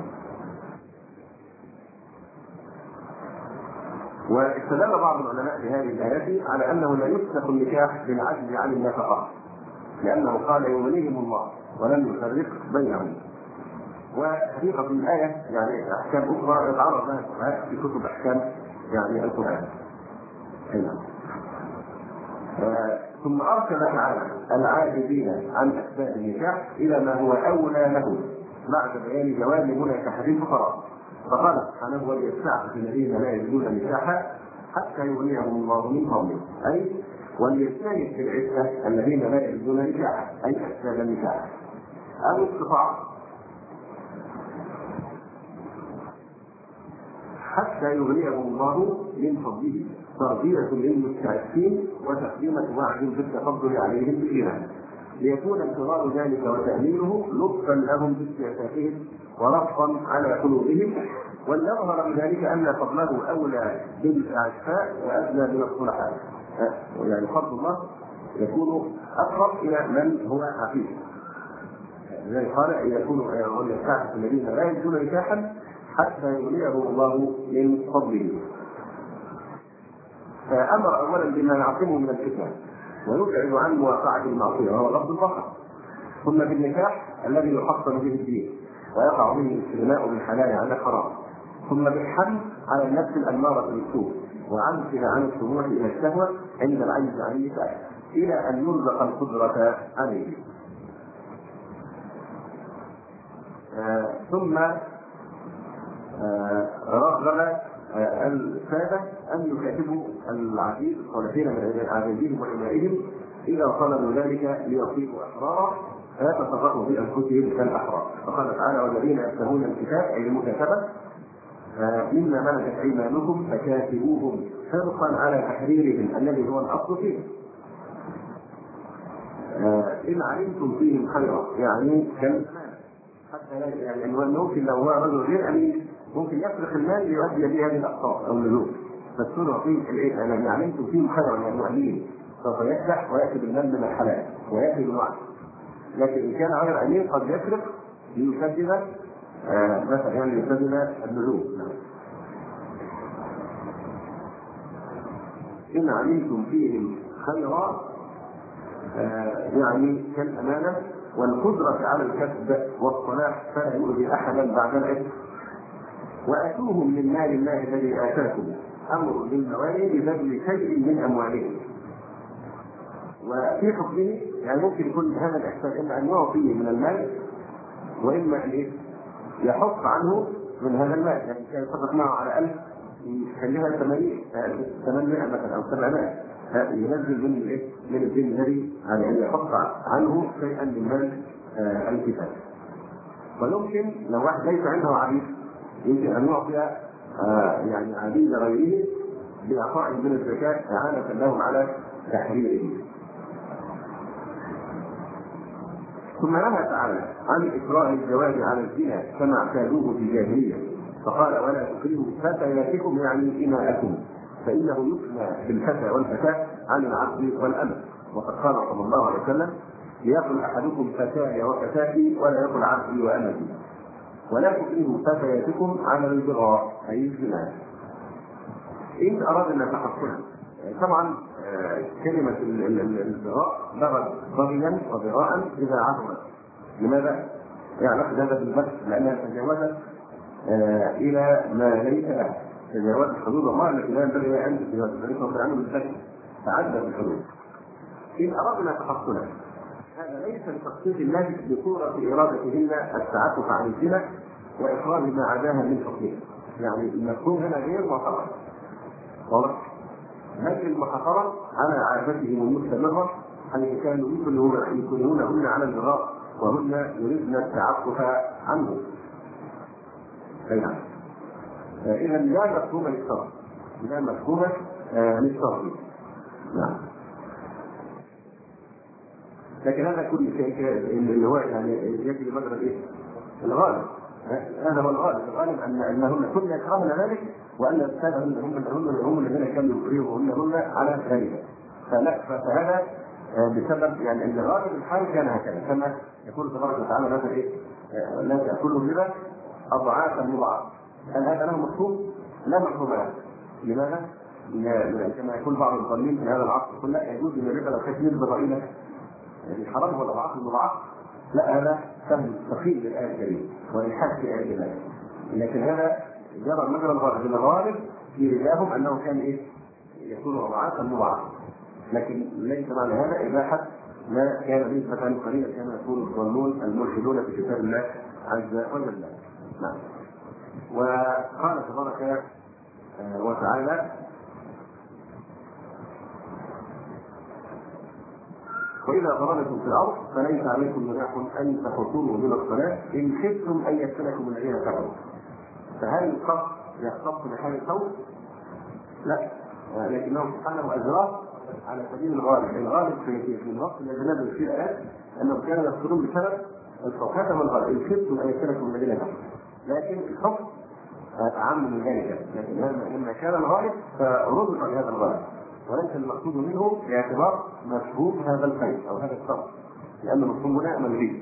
واستدل بعض العلماء في هذه الآيات على أنه لا يفسخ النكاح بالعجز عن النفقة، لأنه قال يوليهم الله ولم يفرق بينهم. وحقيقة الآية يعني أحكام أخرى يتعرض لها الفقهاء في كتب أحكام يعني القرآن. ثم أرشد تعالى العاجزين عن أسباب النكاح إلى ما هو أولى له بعد بيان جواز هنا كحديث الفقراء، فقال سبحانه وليستعفف الذين لا يجدون نكاحا حتى يغنيهم الله من فضله، أي وليجتهد في العفة الذين لا يجدون نكاحا أي أسباب النكاح أو استطاع حتى يغنيهم الله من فضله، تربية للمستعفين وتقديمة وعد بالتفضل عليهم بالإيمان، ليكون انتظار ذلك وتأمينه لطفا لهم بسياساتهم ورفضا على قلوبهم، وليظهر بذلك أن فضله أولى بالإعفاء وأدنى من الصلحاء، يعني فضل الله يكون أقرب إلى من هو عفيف. لذلك قال أن يكونوا يستعفف الذين لا يجدون نكاحا حتى يغنيهم الله من فضله. فأمر أولا بما يعصمه من الفتنة ويبعد عن مواقعة المعصية وهو غض البصر، ثم بالنكاح الذي يحصن به الدين ويقع به الاستغناء بالحلال عن الحرام، ثم بالحمل على النفس الأمارة بالسوء وعنفها عن الطموح إلى الشهوة عند العجز عن النكاح إلى أن يرزق القدرة عليه. ثم رغب السادة أن يكاتبوا العبيد الصالحين من عبيدهم وإمائهم إذا طلبوا ذلك ليصيبوا أحرارا فيتصرفوا بأنفسهم كالأحرار، فقال تعالى والذين يكتبون الكتاب أي المكاتبة مما ملكت أيمانكم فكاتبوهم حرصا على تحريرهم الذي هو الأصل فيه إن علمتم فيهم خيرا، يعني حتى يعني ممكن لو هو رجل غير أمين ممكن يسرق المال ليؤدي به هذه الأقساط أو النذور، فالسنة فيه الإيه؟ أنا علمتم فيهم خيرا يعني أمين سوف يفتح ويأتي بالمال من الحلال ويأتي بالوعد، لكن إن كان غير أمين قد يسرق ليسدد مثلا يعني ليسدد النذور. إن علمتم فيهم خيرا يعني كالأمانة والقدرة على الكسب والصلاح فلا يؤذي أحدا بعد العلم، وآتوهم من مال الله الذي آتاكم أمر بالموالي ببذل شيء من أموالهم. وفي حكمه يعني ممكن يكون هذا الإحسان إما أن يعطيه من المال وإما أن يحط عنه من هذا المال، يعني كان يتفق معه على 1000 يخليها 800 مثلا أو 700 ينزل من الدين الذي على أن يحط عنه شيئا من مال الكتاب. ويمكن لو واحد ليس عنده عبيد يمكن أن يعطي يعني عبيد غيره بإعطاء من الزكاة إعانة لهم على تحريره. ثم نهى تعالى عن إكراه الزواج على الزنا كما اعتادوه في الجاهلية، فقال ولا تكرهوا فتياتكم يعني إماءكم فإنه يثنى بالفتى والفتاة عن العبد والأمة، وقد قال صلى الله عليه وسلم ليقل أحدكم فتاي وفتاتي ولا يقل عبدي وأمتي، ولا تكرهوا فتياتكم على البغاء أي الزنا إن أردنا تحصنا. طبعا كلمة البغاء بغت بغيا وبغاء إذا عظمت. لماذا؟ يعني هذا بالبغي لأنها تجاوزت إلى ما ليس له، تجاوزت حدود الله التي لا ينبغي أن تتجاوز عنه بالبغي تعدى الحدود. إن أردنا تحصنا هذا ليس لتخصيص الله بصورة إرادتهن التعفف عن الزنا وإخراج ما عداها من حكمه، يعني المفهوم هنا غير محرم واضح، بل المحافظة على عادتهم المستمرة حيث كانوا يكونهن على البغاء وهن يريدن التعفف عنه. إذا لا مفهوم للشرع، لا مفهوم للشرع. نعم. لكن هذا كل شيء اللي هو يعني يجري مجرى الغالب، هذا هو الغالب انهن كن يكرهن ذلك، وان السادة هم الذين كانوا يكرهوهن على ذلك. فهذا بسبب يعني ان غالب الحال كان هكذا، كما يقول تبارك وتعالى مثلا لا تاكلوا الربا اضعافا مضاعفه. هل هذا له مفهوم؟ لا مفهوم له. لماذا؟ كما يقول بعض الظالمين في هذا العصر يقول لا يجوز ان الربا لو كانت نسبه ضئيله يعني حرام هو الاضعاف المضاعفه. لا، هذا فهم ثقيل للايه الكريمه والحاد في ايه الله. لكن هذا جرى مجرى الغالب في رجالهم انه كان يكون اضعافا مضاعفه، لكن ليس معنى هذا اباحه ما كان نسبه قليله كما يقول الظالمون الملحدون في كتاب الله عز وجل. نعم. وقال تبارك وتعالى: وإذا ضربتم في الأرض فليس عليكم جناح أن تقصروا من الصلاة إن خفتم أن يفتنكم الذين كفروا. فهل القصد يختص بحال الخوف؟ لا، لكنه سبحانه أجراه على سبيل الغالب. الغالب في الوقت الذي نزل فيه الآيات أنهم كانوا يقصرون بسبب الخوف، هذا هو الغالب، إن خفتم أن يفتنكم الذين كفروا. لكن الخوف أعم من ذلك، لكن لما كان الغالب فربط بهذا الغالب، وليس المقصود منه باعتبار مفهوم هذا الخير او هذا الشر، لان مفهومنا منفي.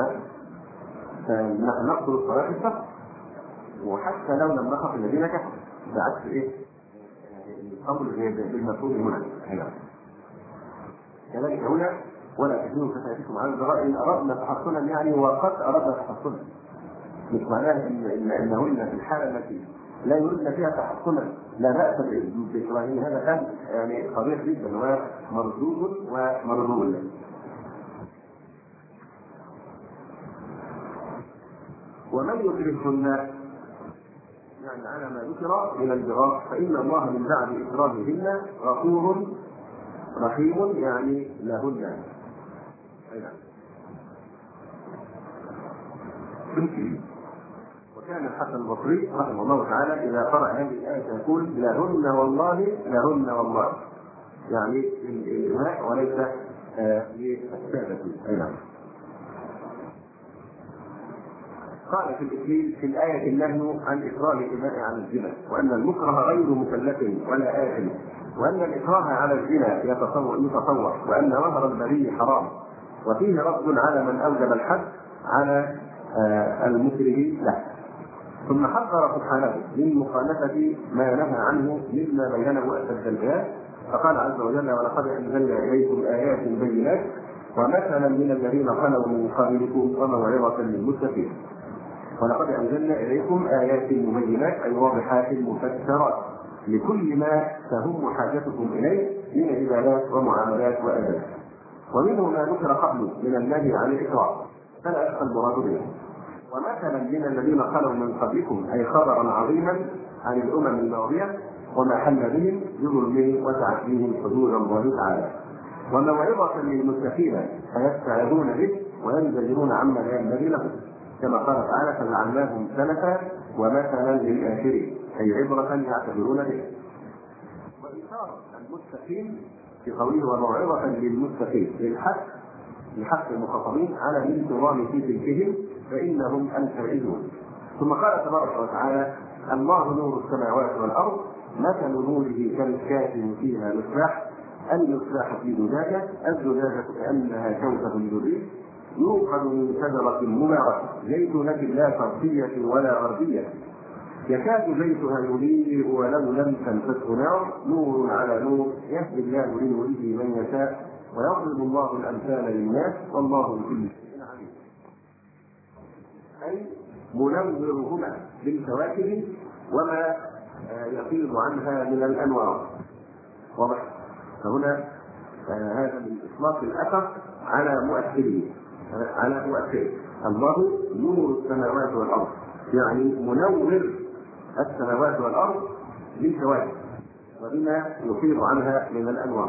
فنحن نقصد الصلاه في السفر، وحتى لو لم نخف الذين كفروا، بعكس الامر بالمفهوم هنا. كذلك هنا: ولا تهنوا فتاتكم على البغاء ان اردنا تحصنا، يعني وقد اردنا تحصنا. مش معناه انهن في الحاله التي لا يردن فيها تحصنا لا بأس بإكراههن، هذا كان يعني قبيح جدا ومردود ومردود. ومن يكرههن يعني على ما ذكر من البغاء فإن الله من بعد إكراههن غفور رحيم يعني لهن. وكان الحسن البصري رحمه الله تعالى إذا قرأ هذه الآية يقول: لهن والله لهن والله، يعني الإماء وليس للسادة. أي نعم. قال في الإكليل في الآية النهي عن إكراه الإماء على الزنا، وأن المكره غير مكلف ولا آثم، وأن الإكراه على الزنا يتصور، وأن مهر البري حرام، وفيه رد على من أوجب الحد على المكره له. ثم حذر سبحانه من مخالفة ما نهى عنه مما بينه أشد البيان، فقال عز وجل: ولقد أنزلنا إليكم آيات بينات ومثلا من الذين خلوا من قبلكم وموعظة للمتقين. ولقد أنزلنا إليكم آيات مبينات أي واضحات مفسرات لكل ما تهم حاجتكم إليه من عبادات ومعاملات وآداب، ومنه ما ذكر قبله من النهي عن الإكراه فلا يبقى المراد به. ومثلا من الذين خلوا من قبلكم أي خبرا عظيما عن الأمم الماضية وما حل بهم بظلمهم وتعديهم حدود الله تعالى، وموعظة للمتقين فيستعظون به وينزجرون عما لا ينبغي لهم، كما قال تعالى: فجعلناهم سلفا ومثلا للآخرين أي عبرة يعتبرون به. وإشارة المتقين في قوله وموعظة للمتقين لحث المخاطبين على الانتظام في تلكهم فإنهم الفائزون. ثم قال تبارك وتعالى: الله نور السماوات والأرض مثل نوره كمشكاة فيها مصباح، المصباح في زجاجة، الزجاجة كأنها كوكب دري يوقد من شجرة مباركة زيتونة لا شرقية ولا غربية يكاد زيتها يضيء ولو لم تمسسه نار، نور على نور يهدي الله لنوره من يشاء ويضرب الله الأمثال للناس والله بكل شيء عليم. أي منورهما بالكواكب وما يفيض عنها من الأنوار. واضح؟ فهنا هذا من إطلاق الأثر على مؤثره الله نور السماوات والأرض، يعني منور السماوات والأرض بالكواكب وبما يفيض عنها من الأنوار.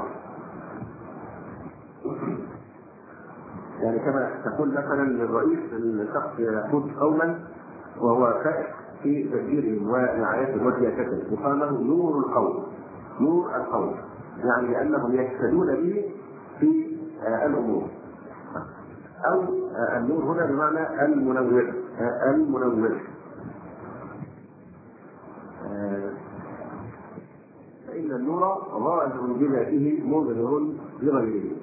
يعني كما تقول مثلا للرئيس الشخص يقود قوما وهو فائق في تدبيرهم ورعايتهم وسياستهم يقال له نور القوم، يعني لأنهم يهتدون به في الأمور. أو النور هنا بمعنى المنور. المنور فإن النور ظاهر بذاته مظهر بغيره.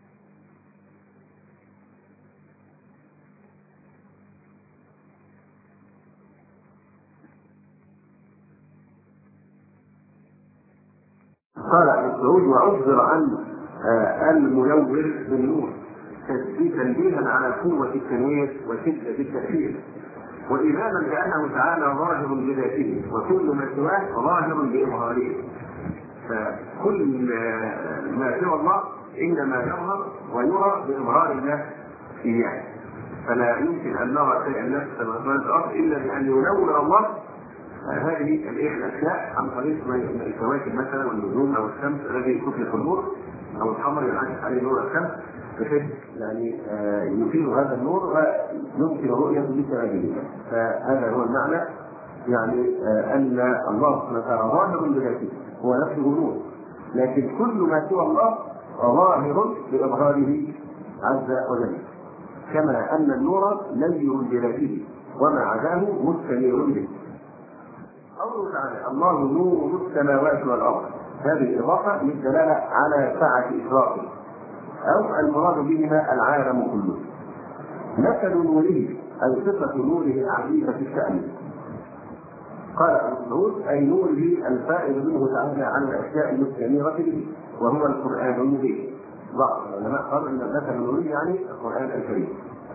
قال ابن مسعود: وعبر عن المنور بالنور تنبيها على قوة التنوير وشدة التأثير، وإيمانا بأنه تعالى ظاهر بذاته وكل ما سواه ظاهر بإظهاره، فكل ما سوى الله إنما يظهر ويرى بإظهار الله إياه، فلا يمكن أن نرى شيئا نفس السماوات والأرض إلا بأن ينور الله هذه الأشياء عن طريق الكواكب مثلا والنجوم أو الشمس الذي تطلق النور، أو القمر ينعكس عليه نور الشمس بحيث يعني يثير هذا النور ويمكن رؤيته بسببه. فهذا هو المعنى، يعني أن الله سبحانه وتعالى ظاهر بذاته هو نفسه نور، لكن كل ما سوى الله ظاهر بإظهاره عز وجل، كما أن النور نير بذاته وما عداه مستنير به. قوله تعالى: الله نور السماوات والأرض، هذه الإضافة للدلالة على سعة إشراقه، أو المراد بهما العالم كله. مثل نوره أي صفة نوره عظيمة الشأن. قال ابن مسعود: أي نوره الفائد منه تعالى عن الأشياء المستنيرة به، وهو القرآن المبين. بعض العلماء قالوا أن مثل نوره يعني القرآن الكريم.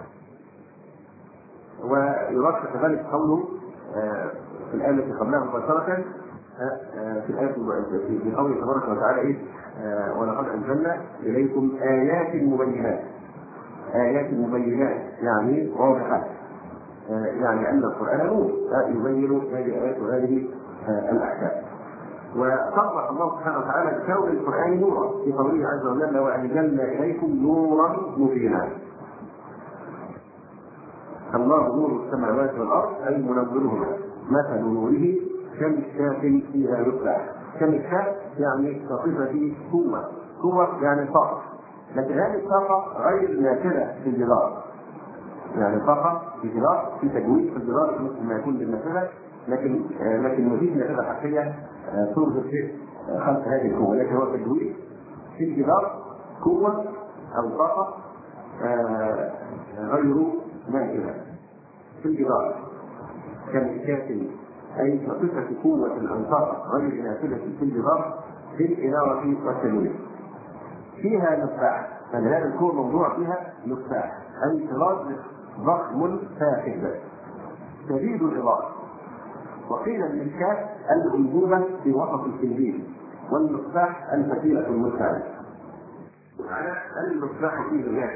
ويرشح ذلك قوله في الآية التي قبلها مباشرة، في الآية في قوله تبارك وتعالى: ولقد أنزلنا إليكم آيات مبينات. آيات مبينات يعني واضحات، يعني أن القرآن نور يبين هذه الآيات وهذه الأحكام. وصرح الله سبحانه وتعالى بكون القرآن نورا في قوله عز وجل: وأنزلنا إليكم نورا مبينا. الله نور السماوات والأرض أي منورهما، مثل نوره كمشكاة فيها مصباح. كمشكاة يعني كصفة قوة، قوة يعني طاقة، لكن هذه الطاقة غير نافذة في الجدار، يعني طاقة في جدار، في تجويد في الجدار مثل ما يكون بالنافذة، لكن ما فيش نافذة حقيقية تظهر في خلق هذه القوة، لكن هو تجويد في الجدار، قوة أو طاقة غير نافذة في الجدار. كمشكاة أي كصفة قوة الأنصار غير نافذة في الجدار في الإنارة والتنوير. فيها مفتاح، فهذا الكون موضوع فيها مفتاح، أي سراج ضخم فاخر شديد الإضاءة. وقيل المشكاة الأنبوبة في وسط الكنديل، والمفتاح الفتيلة المشتعلة. على المفتاح فيه ذات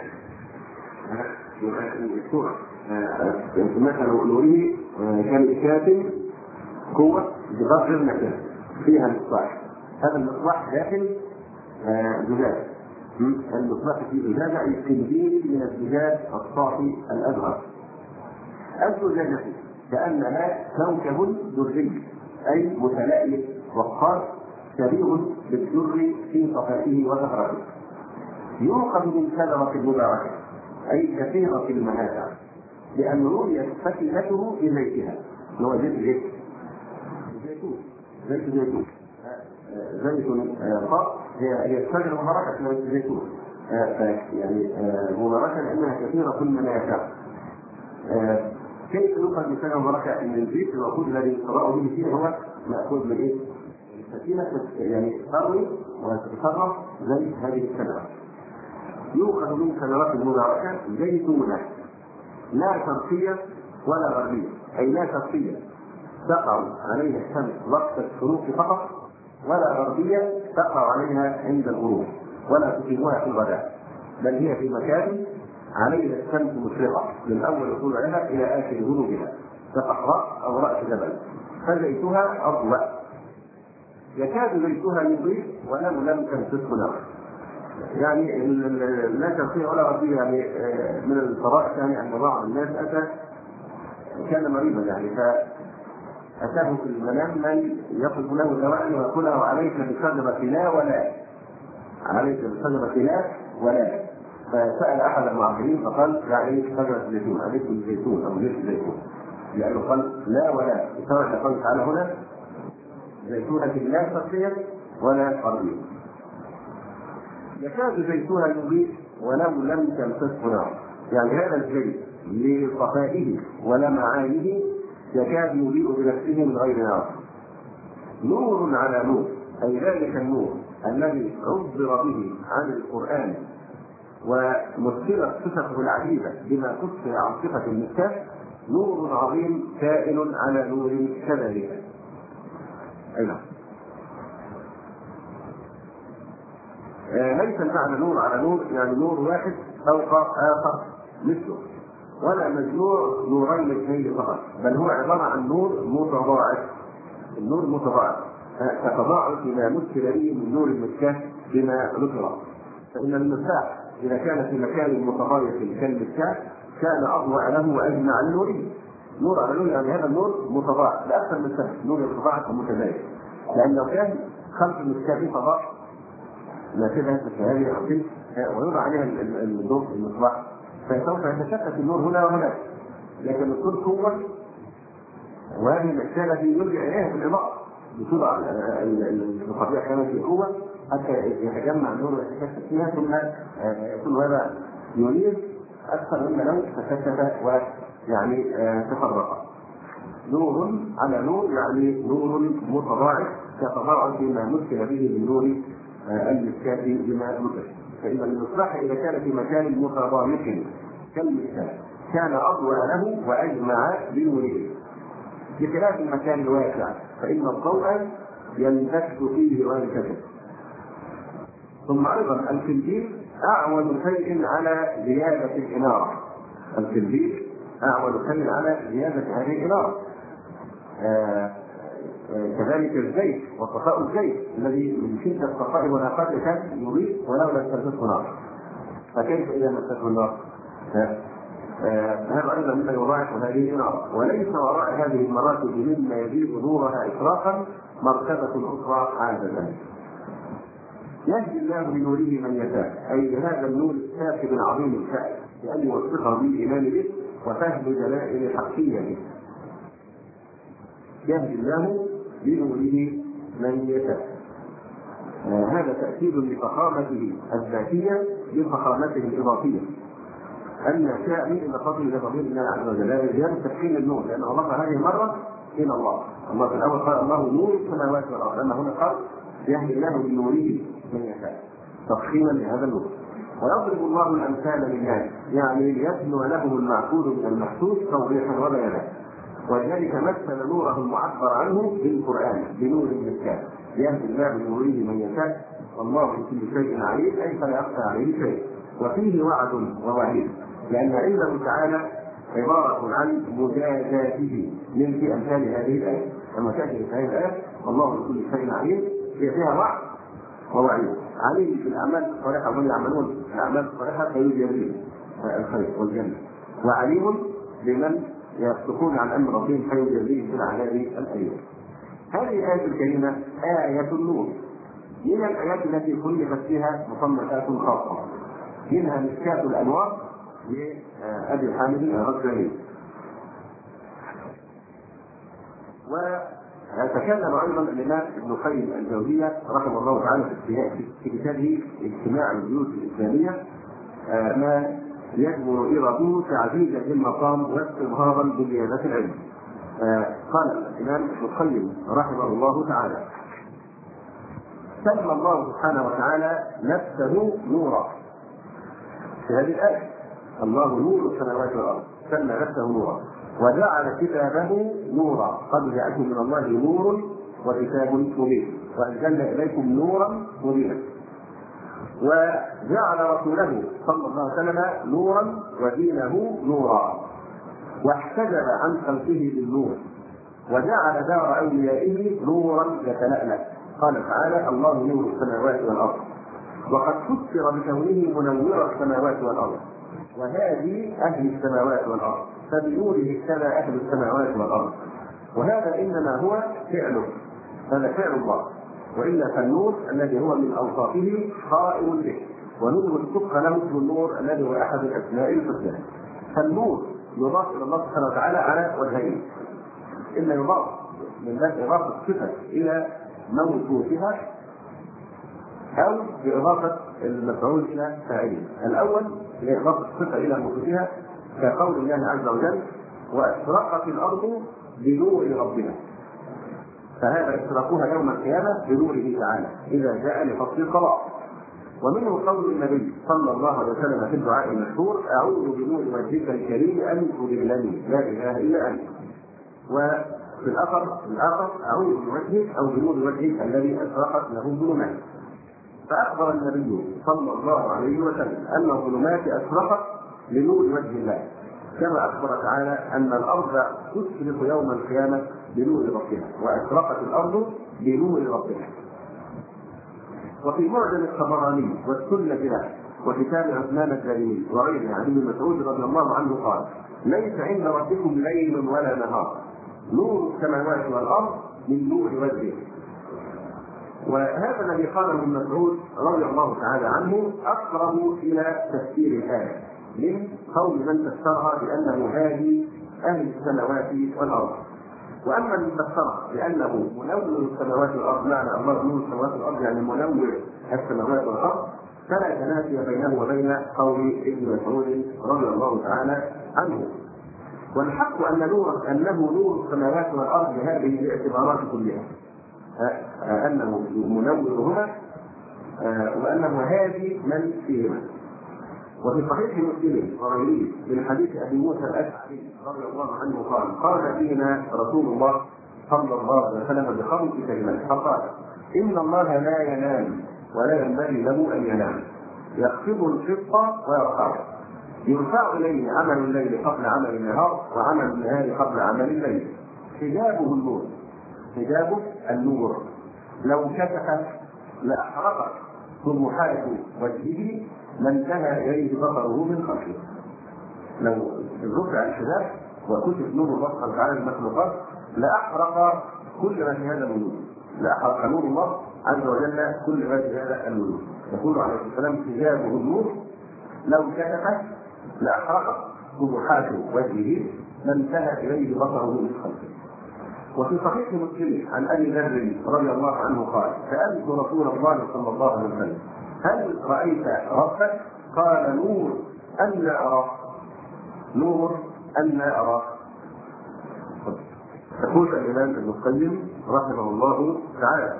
الصورة مثل نوره كمشكاة قوة بغير نافذة فيها مصباح. هذا المصباح داخل زجاج، المصباح في إزازة أي قنديل من الزجاج الصافي الأزرق. الزجاجة كأنها كوكب دري أي متلألئ وقار شبيه بالدر في صفائه وزهرته، يوقد من شجرة المباركة أي كثيرة المنافع، لأن رؤيت فتنته بزيتها، هو زيت زيتون خاص، هي الشجرة المباركة اسمها الزيتون، يعني مباركة لأنها كثيرة المنافع. كيف يؤخذ من الشجرة المباركة؟ أن الزيت المأخوذ الذي يقرأ به فيه هو مأخوذ من إيه؟ السكينة، يعني تروي وتتصرف زي هذه الشجرة. يؤخذ من شجرات المباركة زيتونة لا شرقية ولا غربية، أي لا شرقية تقع عليها الشمس وقت الشروق فقط، ولا غربية تقع عليها عند الغروب ولا تصيبها في الغداء، بل هي في مكان عليها الشمس مشرقة من أول طلوعها إلى آخر غروبها، كصحراء أو رأس جبل، فزيتها أضوأ يكاد زيتها يضيء ولو لم تمسسه نار. يعني لا شرقية ولا غربية، يعني من الطرائف يعني أن بعض الناس أتى كان مريضا، يعني فأتاه في المنام من يطلب له دواء ويقول له: عليك بشجرة لا ولا، عليك بشجرة لا ولا، فسأل أحد المعقلين فقال يعني شجرة زيتون، أليس الزيتون أو ليس الزيتون؟ لأنه قال لا ولا، بسبب قوله تعالى هنا زيتونة لا شرقية ولا غربية. يكاد زيتها يضيء ولو لم تمسسه نار، يعني هذا الزيت لصفائه ولمعانه يكاد يضيء بنفسه من غير نار. نور على نور، أي ذلك النور الذي عبر به عن القرآن ومثلت صفته العجيبة بما تسفل عن صفة المثال، نور عظيم كائن على نور كذلك. أيضا ليس المعنى نور على نور يعني نور واحد فوق آخر مثله، ولا مجموع نورين اثنين فقط، بل هو عبارة عن نور متضاعف. النور متضاعف كتضاعف ما مثل به من نور المسكاة بما ذكر. فإن المصباح إذا كان في مكان متضايق كالمسكاة كان أضوأ له وأجمع النورين. نور على نور يعني هذا النور متضاعف لأكثر من سنة، نور يتضاعف ومتزايد، لأن لو كان خلف المسكاة في فضاء ما كده هذه عقيم ويوضع عليها الضوء المصباح فسوف يتشتت النور هنا وهناك، لكن الكل قوة وهذه الأشياء التي يرجع إليها في الإضاءة بتوضع المصابيح كانت في قوة حتى يتجمع النور ويتشتت فيها ثم يكون هذا ينير أكثر مما لو تشتت ويعني تفرق. نور على نور يعني نور متضاعف كتضاعف ما مثل به من نور المسكاة بما ذكر. فإذا المصباح إذا كان في مكان متضايق كالمسكاة كان أضوأ له وأجمع بنوره، بخلاف المكان الواسع فإن الضوء ينتشر فيه وينتشر. ثم أيضا الكنديل أعون شيء على زيادة الإنارة، الكنديل أعون شيء على زيادة هذه الإنارة. كذلك الزيت وصفاء الزيت الذي من شدة الصفاء ونقاء كان يضيء ولو لم تمسسه نار، فكيف إذا مسته النار؟ هذا أيضا مما يضاعف هذه النار. وليس وراء هذه المراتب مما يزيد نورها إشراقا مرتبة أخرى عادة. يهدي الله بنوره من يشاء، أي بهذا النور الساكن العظيم الشأن لأن يوفقه بالإيمان به وفهم دلائل حقيقية. يهدي الله بنوره من يشاء. هذا تأكيد لفخامته الذاتية بفخامته الإضافية. أن شاء إلى فضل لضمير الله عز وجل زيادة تفخيم النور، لأن الله هذه المرة إلى الله. الله في الأول قال الله نور السماوات والأرض، أما هنا قال يهدي الله بنوره من يشاء تفخيما لهذا النور. ويضرب الله الأمثال للناس يعني ليبنو لهم المعقول من المحسوس توضيحا وبيانا. ولذلك مثل نوره المعبر عنه بالقرآن بنور المسكاة، يهدي الله بنوره من يشاء والله بكل شيء عليم، أي فلا يخفى عليه شيء. وفيه وعد ووعيد، لأن علمه تعالى عبارة عن مجازاته من في أمثال هذه الآية. لما تأتي في هذه الآية والله بكل شيء عليم هي فيها وعد ووعيد. عليم في الأعمال الصالحة ومن يعملون الأعمال الصالحة فيجازيهم الخير والجنة، وعليم بمن يصدقون عن أمر ربهم فيجازيهم في العذاب الأليم. هذه الآية الكريمة آية النور من الآيات التي خلقت فيها مصنفات خاصة، منها مشكاة الأنوار لأبي حامد الغزالي. وتكلم أيضا الإمام ابن القيم الجوزية رحمه الله تعالى في كتابه اجتماع البيوت الإسلامية ما يجمع إرادته تعزيزا للمقام واستظهارا بزيادة العلم. قال الإمام ابن القيم رحمه الله تعالى: سمى الله سبحانه وتعالى نفسه نورا في هذه الآية، الله نور السماوات والأرض، سمى نفسه نورا، وجعل كتابه نورا، قد جاءكم من الله نور وكتاب مبين وأنزلنا إليكم نورا مبينا. وجعل رسوله صلى الله عليه وسلم نورا ودينه نورا، واحتجب عن خلقه بالنور، وجعل دار أوليائه نورا يتلألأ. قال تعالى: الله نور السماوات والأرض، وقد فسر بكونه منور السماوات والأرض وهذه أهل السماوات والأرض، فبنوره اهتدى أهل السماوات والأرض. وهذا إنما هو فعله، هذا فعل الله، وإلا فالنور الذي هو من أوصافه قائم به، ونور الصدق له اسم النور الذي هو احد الاسماء الحسنى. فالنور يضاف الى الله سبحانه وتعالى على وجهين: اما يضاف من باب اضافه الصفه الى موصوفها، او باضافه المفعول الى فاعله. الاول هي اضافه الصفه الى موصوفها، كقول الله عز وجل: واشرقت الارض بنور ربها. فهذا اشراقها يوم القيامه بنوره تعالى اذا جاء لفصل القضاء. ومنه قول النبي صلى الله عليه وسلم في الدعاء المشهور: اعوذ بنور وجهك الكريم ان تضلني لا اله الا انت. وفي الاخر اعوذ بوجهك او بنور وجهك الذي اشرقت له الظلمات. فاخبر النبي صلى الله عليه وسلم ان الظلمات اشرقت لنور وجه الله، كما اخبر تعالى ان الارض تشرق يوم القيامه بنور ربها، واشرقت الارض بنور ربها. وفي معجم الطبراني والسنه له وكتاب عثمان الدارمي وغيره عن ابن مسعود رضي الله عنه قال: ليس عند ربكم ليل ولا نهار، نور السماوات والارض من نور وجهه. وهذا الذي قاله ابن مسعود رضي الله تعالى عنه اقرب الى تفسير الايه من قول من فسرها بانه هادي اهل السماوات والارض. واما من فسرها بانه منور السماوات والارض، معنى الله نور السماوات والارض يعني منور السماوات والارض، فلا تنافي بينه وبين قول ابن مسعود رضي الله تعالى عنه. والحق انه نور السماوات والارض بهذه الاعتبارات كلها، انه منورهما وانه هادي من فيهما. وفي صحيح مسلم وغيره من حديث ابي موسى الاشعري رضي الله عنه قال: قال فينا رسول الله صلى الله عليه وسلم بخمس كلمات فقال: ان الله لا ينام ولا ينبغي له ان ينام، يخفض القسط ويرفعه، يرفع اليه عمل الليل قبل عمل النهار وعمل النهار قبل عمل الليل، حجابه النور، حجابه النور، لو كشف لاحرقت طموحات وجهه ما انتهى اليه بصره من خلقه. لو رفع الحجاب وكشف نور الله سبحانه وتعالى المخلوقات لاحرق كل ما في هذا الوجود، لاحرق نور الله عز وجل كل ما في هذا الوجود. يقول عليه السلام: حجابه النور، لو كشف لاحرقت طموحات وجهه ما انتهى اليه بصره من خلقه. وفي صحيح مسلم عن ابي ذر رضي الله عنه قال: سالت رسول الله صلى الله عليه وسلم: هل رايت ربك؟ قال: نور ان اراه، نور ان اراه. يقول الامام ابن القيم رحمه الله تعالى: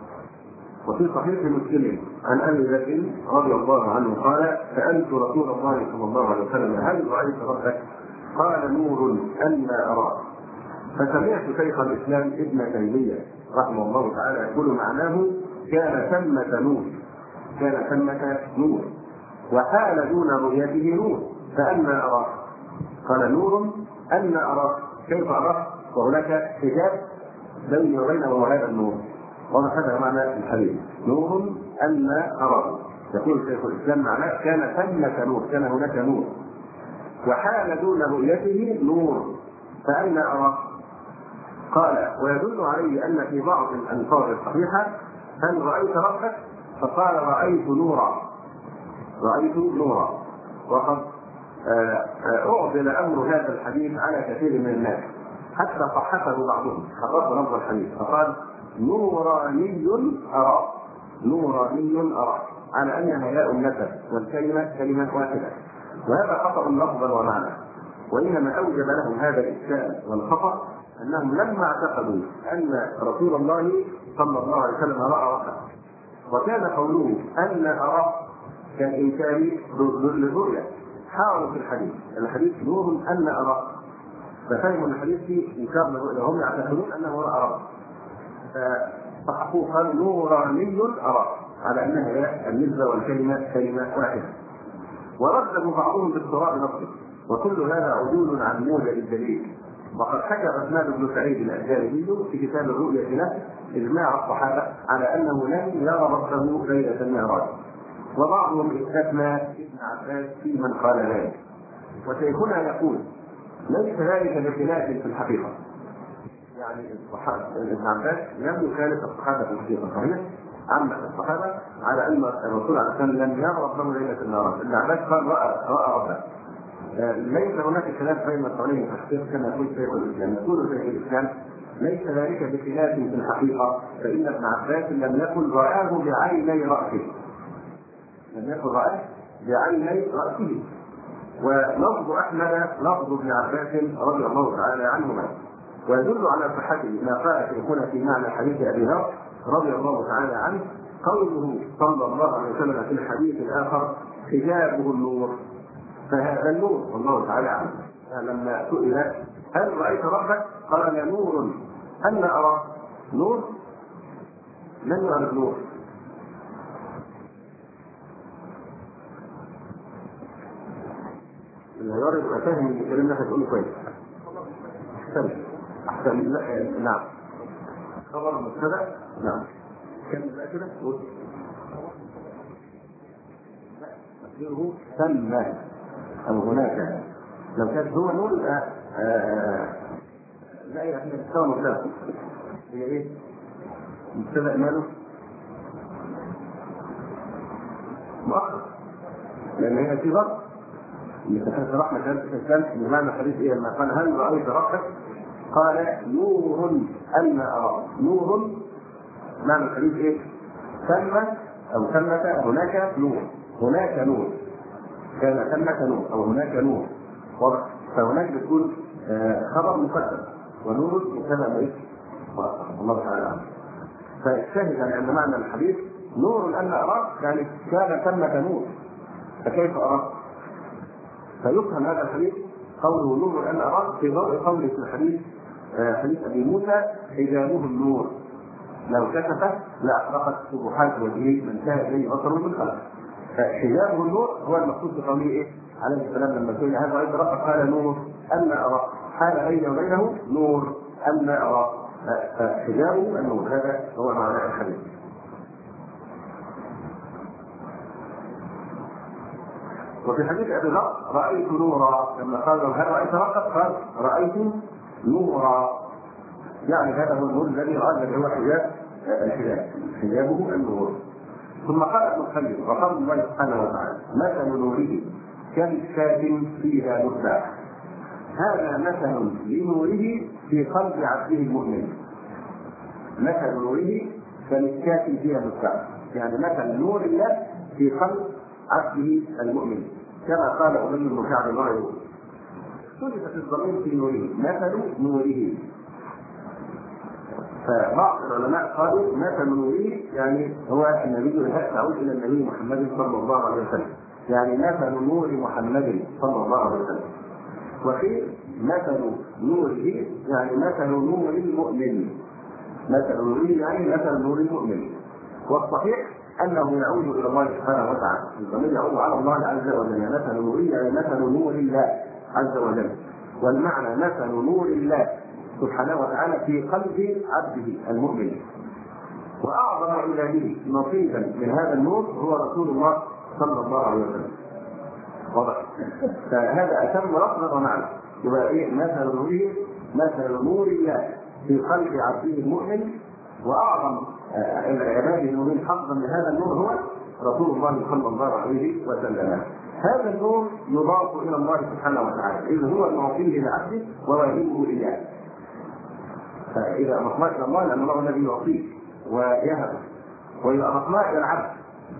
وفي صحيح مسلم عن ابي ذر رضي الله عنه قال: سالت رسول الله صلى الله عليه وسلم: هل رايت ربك؟ قال: نور ان اراه. فسمعت شيخ الاسلام ابن تيميه رحمه الله تعالى يقول معناه: كان ثمة نور، كان ثمة نور، وحال دون رؤيته نور، فأنا أراه. قال: نور أن أراه، كيف أراه وهناك حجاب بيني وبينه وهذا النور؟ وهذا معنى الحديث: نور أن أراه. يقول شيخ الاسلام معناه: كان ثمة نور، كان هناك نور، وحال دون رؤيته نور، فأنا أراه. قال: ويدل عليه أن في بعض الألفاظ الصحيحة: هل رأيت ربك؟ فقال: رأيت نورا، رأيت نورا. وقد أعضل أمر هذا الحديث على كثير من الناس حتى صححه بعضهم، حقق لفظ الحديث فقال: نوراني أرى، نوراني أرى، على أنها ياء النسب والكلمة كلمة واحدة، وهذا خطأ لفظا ومعنى. وإنما أوجب لهم هذا الإشكال والخطأ أنهم لما اعتقدوا أن رسول الله صلى الله عليه وسلم رأى ربه، وكان قوله أن أراه كالإنكار للرؤية، حاولوا في الحديث نور أن أراه، ففهموا الحديث في إنكار للرؤية، وهم يعتقدون أنه رأى ربه، فصححوه قال: نوراني أراه، على أنها النسبة والكلمة كلمة واحدة. ورده بعضهم باضطراب نفسه، وكل هذا عدول عن موجب الدليل. وقد حكى عثمان بن سعيد الجاربي في كتاب الرؤيا له اجماع الصحابه على انه لم يرى ربه ليله المعراج، وبعضهم استثنى ابن عباس في من قال ذلك. وشيخنا يقول: ليس ذلك بخلاف في الحقيقه، يعني الصحابه ابن عباس لم يخالف الصحابه في الحقيقه، صحيح؟ عامة الصحابة على أن الرسول عليه السلام لم يرى ربه ليلة النهار. ابن عباس قال رأى ربه. ليس هناك خلاف بين القولين في التحقيق كما يقول شيخ الإسلام. يقول شيخ الإسلام ليس ذلك بخلاف في الحقيقة، فإن ابن عباس لم يكن رآه بعيني رأسه. لم يكن رآه بعيني رأسه. ولفظ أحمد لفظ ابن عباس رضي الله تعالى عنهما، ويدل على صحته ما قال شيخنا في معنى حديث أبي ذر رضي الله تعالى عنه قوله صلى الله عليه وسلم في الحديث الآخر حجابه النور، فهذا النور والله تعالى عنه. لما سئل هل رأيت ربك؟ قال نور أن أرى نور، لن يرى النور. الهيار يبقى فاهم الكلام اللي هتقوله كويس. أحسن. نعم. خبر مبتدأ. نعم. كم بقى كده؟ تقديره ثم أو هناك. لو كانت هو نور لا يعني تساوي مبتدأ. هي إيه؟ مبتدأ ماله؟ مؤخر. لأن هي في ضرب. اللي شرحنا كلام في الإسلام بمعنى حديث إيه لما قال هل رأيت ربك؟ قال نور أن أرى. نور معنى الحديث إيه؟ ثم أو ثمة هناك نور. هناك نور. كان ثمة نور أو هناك نور. واضح؟ فهناك بتكون خبر مقدم ونور مبتدأ إيه؟ الله تعالى عنه. فالشاهد أن معنى الحديث نور أن أرى يعني كان ثمة نور، فكيف أرى؟ فيفهم هذا الحديث قوله نور أن أرى في ضوء قوله في الحديث حديث أبي موسى حجابه النور، لو كشف لأحرقت سبحات وجهه من كان إليه بصره من خلق. فحجابه النور هو المقصود بقوله إيه عليه السلام لما سئل هذا رأيت ربك؟ قال نور أن أرى، حال بينه وبينه نور أن أرى، فحجابه النور. هذا هو معنى الحديث. وفي حديث أبي ذر رأيت نورا، لما قال هل رأيت ربك؟ قال رأيت نورا، يعني هذا هو النور الذي رأى الذي هو حجابه النور. ثم قال ابن القيم وقال الله سبحانه وتعالى مثل نوره كمشكاة فيها مصباح، هذا مثل لنوره في قلب عبده المؤمن. مثل نوره كمشكاة فيها مصباح، يعني مثل نور الله في قلب عبده المؤمن، كما قال أبي بن كعب وغيره. اختلفت الضمير في نوره، مثل نوره. فبعض العلماء قالوا مثل نوره يعني هو النبي تعود الى النبي محمد صلى الله عليه وسلم، يعني مثل نور محمد صلى الله عليه وسلم. وقيل مثل نوره يعني مثل نور المؤمن، مثل نوره يعني مثل نور المؤمن. والصحيح انه يعود الى الله سبحانه وتعالى، الضمير يعود على الله عز وجل. مثل نوره يعني مثل نور الله عز وجل، والمعنى مثل نور الله سبحانه وتعالى في قلب عبده المؤمن. واعظم عباده نصيبا من هذا النور هو رسول الله صلى الله عليه وسلم. واضح؟ فهذا اتم لفظا ومعنى. يبقى ايه مثل نوره؟ مثل نور الله في قلب عبده المؤمن، واعظم العباد نورين حظا من هذا النور هو رسول الله صلى الله عليه وسلم. هذا النور يضاف الى الله سبحانه وتعالى، اذ هو المعطيه لعبده وواهبه اياه. فإذا أضفناه إلى الله لأن الله الذي يعطيه ويهبه، وإذا أضفناه إلى العبد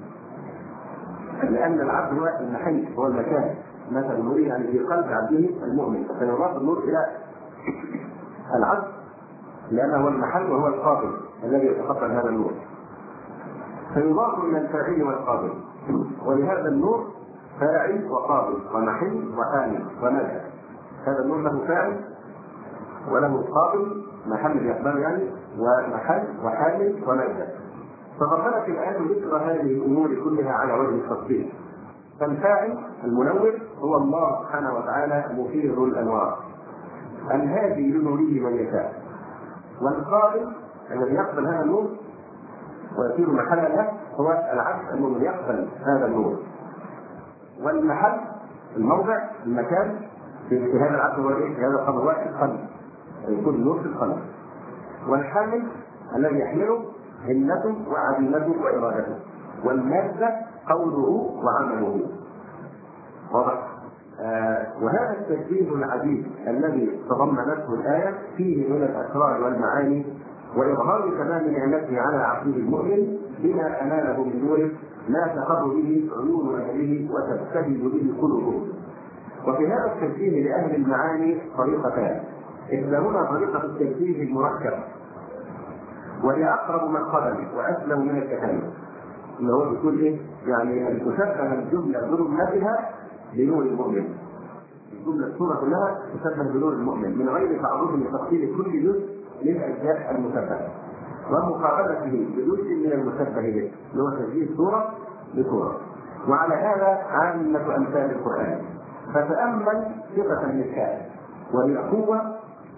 لأن العبد هو المحل، هو المكان. مثل نوره يعني في قلب عبده المؤمن، فيضاف النور إلى العبد لأنه هو المحل وهو القابل الذي يتقبل هذا النور، فيضاف إلى الفاعل والقابل. ولهذا النور فاعل وقابل ومحل وحامل وملك. هذا النور له فاعل وله قابل محل يقبل يعني ومحل وحامل ومادة. فضمنت الآية ذكر هذه الأمور كلها على وجه التفصيل. فالفاعل المنور هو الله سبحانه وتعالى مثير الأنوار الهادي لنوره من يشاء، والقابل الذي يقبل هذا النور ويصير محلا له هو العبد المؤمن يقبل هذا النور. والمحل الموضع المكان في هذا العبد هو ايه؟ في هذا القبر هو القلب، يكون النور في القلب. والحامل الذي يحمله همته وعزيمته وإرادته، والمادة قوله وعمله. واضح؟ وهذا التشبيه العديد الذي تضمنته الآية فيه من الأسرار والمعاني وإظهار تمام نعمته على عبده المؤمن بما أناله من نوره لا تقر به عيون أهله وتبتهج به قلوبهم. وفي هذا التشبيه لأهل المعاني طريقتان، إحداهما طريقة التشبيه المركب، وهي أقرب مقصدا وأسلم من التكلم، اللي هو بيقول إيه؟ يعني أن تشبه الجملة برمتها بنور المؤمن. الجملة السورة كلها تشبه بنور المؤمن من غير تعرض لتفصيل كل جزء من أجزاء المشبهة، ومقابلته بجزء من المشبه به، اللي هو تشبيه سورة بسورة. وعلى هذا عامة أمثال القرآن. فتأمل ثقة المشكاة، وهي قوة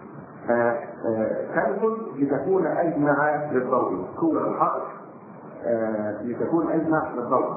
تنفذ لتكون أجمع للضوء، قوة الحق لتكون أجمع للضوء.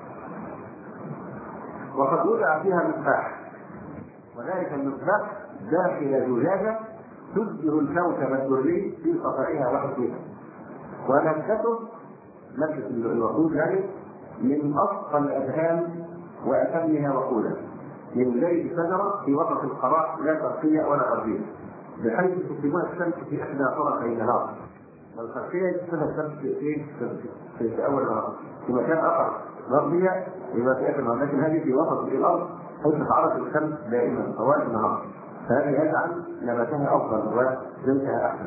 وقد وضع فيها مصباح، وذلك المصباح داخل زجاجة تشبه الكوكب الدري في صفائها وحسنها، ونبتته نبتة الوقود يعني من أصفى الأذهان وأتمها وقودا، من زيت شجرة في وسط القراء لا شرقية ولا غربية، بحيث تصيبها الشمس في إحدى طرفي النهار. والشرقية تصيبها الشمس في أول النهار، في مكان آخر غربية يبقى في آخر النهار، لكن هذه في وسط الأرض حيث تتعرض الشمس دائما طوال النهار، فهذا يجعل نباتها أفضل وزيتها أحسن.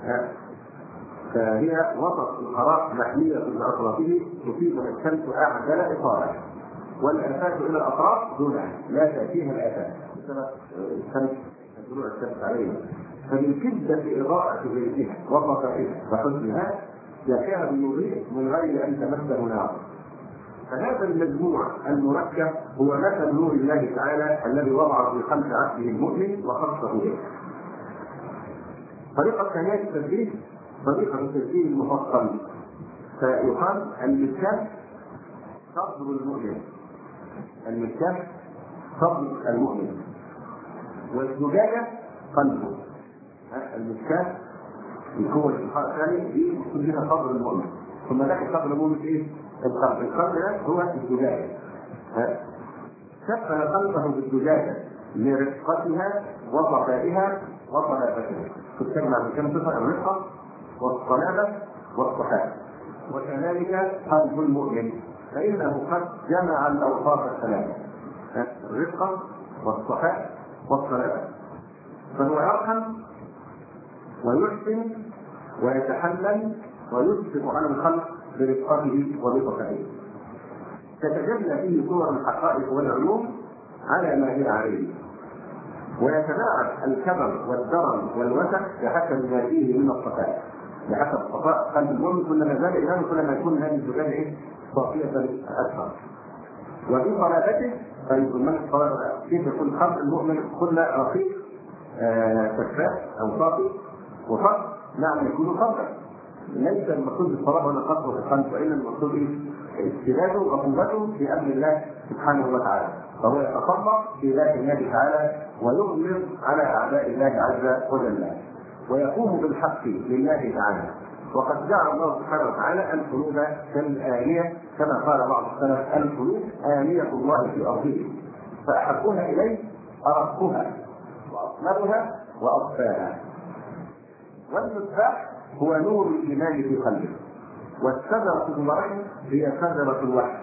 فهي وسط القراء محمية بأطرافه تصيبها الشمس أعدل إطارة، والآفات إلى الأطراف دونها لا تأتيها الآفات بسبب الشمس طلوع الشمس عليها. فمن شدة إضاءة زيتها وصفائها وحسنها يكاد يضيء من غير أن تمسه نار. فهذا المجموع المركب هو مثل نور الله تعالى الذي وضع في قلب عبده المؤمن وخصه به. طريقة ثانية التشبيه طريقة التشبيه المفصل، فيقال المشكاة صدر المؤمن، المشكاة صدر المؤمن، والزجاجة قلبه. المشكاة الكون الثاني دي كلها صدر المؤمن، ثم ذاك صدر المؤمن ايه؟ القلب. القلب ده هو الزجاجة. شبه قلبه بالزجاجة لرقتها وصفائها وصلافتها. تجمع بكم صفة؟ الرقة والصلابة والصحاء. وكذلك قلب المؤمن فإنه قد جمع الأوصاف الثلاثة، الرقة والصحاء والصلابة، فهو يرحم ويحسن ويتحلل ويشفق على الخلق برفقته وبصفائه. تتجلى فيه صور الحقائق والعلوم على ما هي عليه، ويتباعد الكبر والدرن والوسع بحسب ما فيه من الصفاء، بحسب صفاء قلب المؤمن كلما زاد إيمانه كلما يكون هذه الزجاجة صافية أكثر. وفي صلابته كيف يكون قلب المؤمن كل رقيق شفاف أو صافي وفرد، نعم يكون فردا. ليس المقصود بالصلابة ولا قصر في القلب، وإنما المقصود استجابه وقوته بأمر الله سبحانه وتعالى، فهو يتصرف في ذات الله تعالى ويغلظ على أعداء الله عز وجل، ويقوم بالحق لله تعالى. وقد جعل الله سبحانه وتعالى القلوب كالآنية، كما قال بعض السلف: القلوب آنية الله في أرضه، فأحبها إليه أرقها وأصلبها وأصفاها. والمصباح هو نور الإيمان في قلبه، والشجرة المباركة هي شجرة الوحي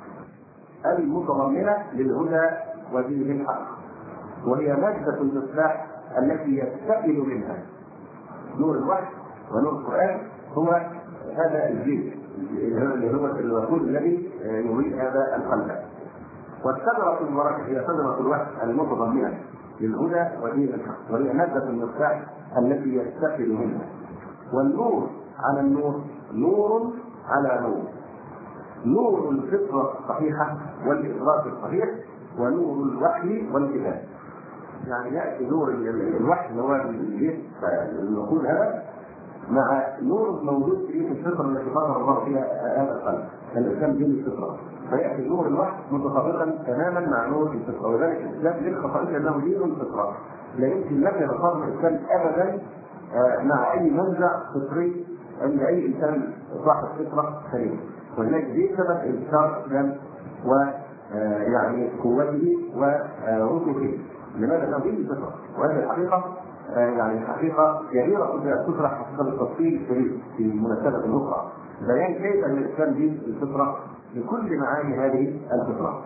المتضمنة للهدى ودين الحق، وهي مادة المصباح التي يستقل منها نور الوحي ونور القرآن. هو هذا الجيل اللي هو الوقود الذي يريد هذا القلب. والشجرة المباركة هي شجرة الوحي المتضمنة للهدى ودين الحق، وهي مادة المصباح التي يستقل منها. والنور على النور نور على نور، نور الفطرة الصحيحة والإدراك الصحيح، ونور الوحي والكتاب. يعني يأتي نور الوحي اللي هو الوقود هذا مع نور موجود في الفطرة التي فطر الله فيها هذا القلب، الإسلام دين الفطرة، فيأتي نور الوحي متفرقا تماما مع نور الفطرة. وذلك الإسلام دين خصائص أنه دين الفطرة، لا يمكن لك نصارى الإسلام أبدا مع أي منزع فطري ان اي انسان صاحب فطره سليمه، ولذلك دي سبب انتشار الاسلام ويعني قوته ورسله. لماذا؟ لأنه دين الفطره، وهذه الحقيقه يعني حقيقه كبيره تشرح حقيقه بالتفصيل الشديد في مناسبه اخرى، بيان كيف ان الاسلام دين الفطره بكل معاني هذه الفطره.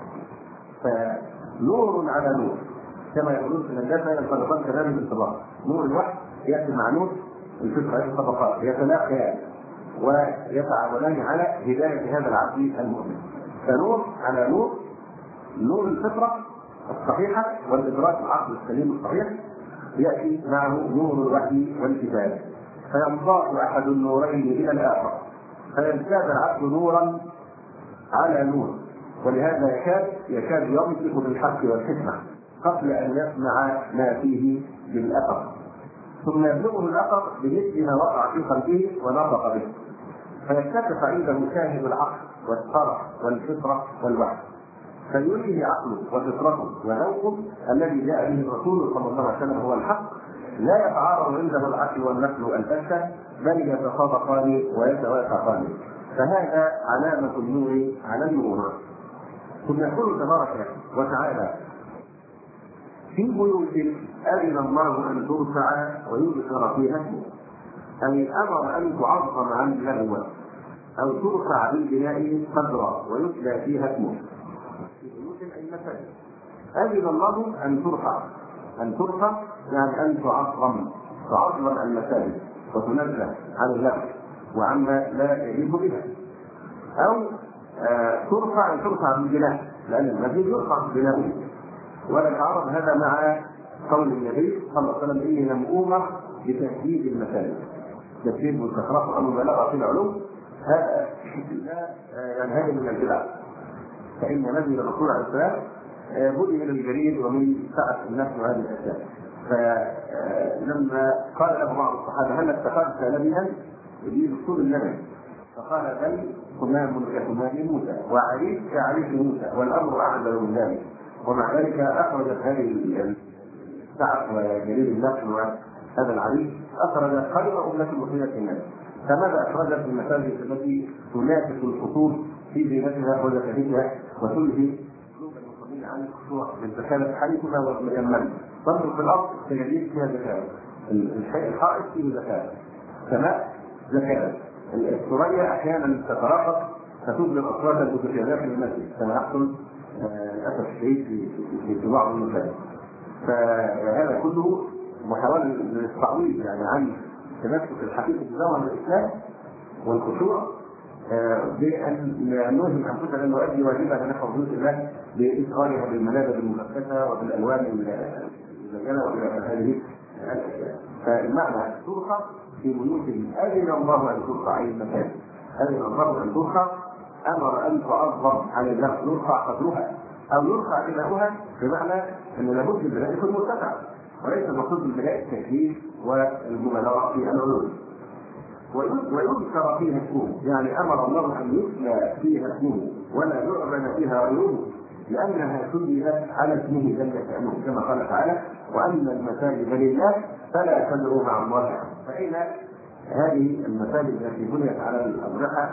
فنور على نور كما يقولون في الهندسه ينطبقان كذلك الانطباق، نور الوحي ياتي مع نور الفطره، هذه الطبقات يتلاقيان ويتعاونان على هدايه هذا العبد المؤمن. فنور على نور، نور الفطره الصحيحه والادراك العقل السليم الصحيح ياتي معه نور الوحي والكتاب، فينضاف احد النورين الى الاخر فيزداد العبد نورا على نور، ولهذا يكاد ينطق بالحق والحكمه قبل ان يسمع ما فيه بالاثر، ثم يبلغه الاثر بمثل ما وقع في قلبه ونطق به، فيكتشف عنده شاهد العقل والشرع والفطره والوحي، فيلهي عقله وفطرته وذوقه الذي جاء به الرسول صلى الله عليه وسلم هو الحق، لا يتعارض عنده العقل والنقل البتة، بل يتطابقان ويتوافقان. فهذا علامة النور على النور. ثم يقول تبارك وتعالى: في بيوت أذن الله أن ترفع ويذكر فيها اسمه، أي أمر أن تعظم عن اللغو أو ترفع بالبناء قدرا ويتلى فيها اسمه. في بيوت أي مساجد أذن الله أن ترفع، أن ترفع يعني أن تعظم المساجد وتنزه عن اللغو وعما لا يليق بها، أو ترفع أن ترفع بالبناء، لأن المسجد يرفع بناؤه. ونتعرض هذا مع قول النبي صلى الله عليه وسلم: إني لم أؤمر بتشديد المساجد. تشديد والتكرار أو المبالغة في العلوم هذا يعني هذا من البدع، فإن نبي الرسول عليه السلام بدي من الجريد ومن سعة الناس وهذه الأشياء. فلما قال له بعض الصحابة: هل اتخذت نبيا يجيب رسول النبي؟ فقال: بل همام كهمام موسى وعريس كعريس موسى والأمر أعدل من ذلك. ومع ذلك أخرجت هذه السعة وجليل النقل وهذا العريس أخرج خير أمة مسلمة الناس. فماذا أخرجت المساجد التي تنافس الخطوط في زينتها وزكاتها وتلهي قلوب المصلين عن الخشوع بالزكاة حديثها والمجمل؟ تنظر في الأرض تجد فيها زكاة، الحائط فيه زكاة، السماء زكاة، الثريا أحيانا تتراقب فتبلغ أصوات المتشابهات في المسجد كما يحصل للأسف الشديد في بعض المساجد. فهذا كله محاولة للتعويض يعني عن تمسك الحقيقة بزمن الإسلام والخشوع، بأن نوهم أنفسنا أن نؤدي واجبنا نحو بيوت الله بإدخالها بالمنابر المخففة وبالألوان المزينة وإلى هذه الأشياء. فالمعنى ترفع في بيوت أذن الله أن ترفع أي مكان، أذن الله أن ترفع، أمر أن تعظم عن الله، يرفع قدرها أو يرفع بناؤها، بمعنى أن لابد من البناء يكون مرتفع، وليس المقصود بالبناء التكليف والمبالغة في العلوم. ويذكر فيها اسمه، يعني أمر الله أن يتلى فيها اسمه ولا يعلن فيها غيره، لأنها سجلت على اسمه جل شأنه كما قال تعالى: وأن المساجد لله فلا تدعوا مع الله. فإن هذه المساجد التي بنيت على الأضرحة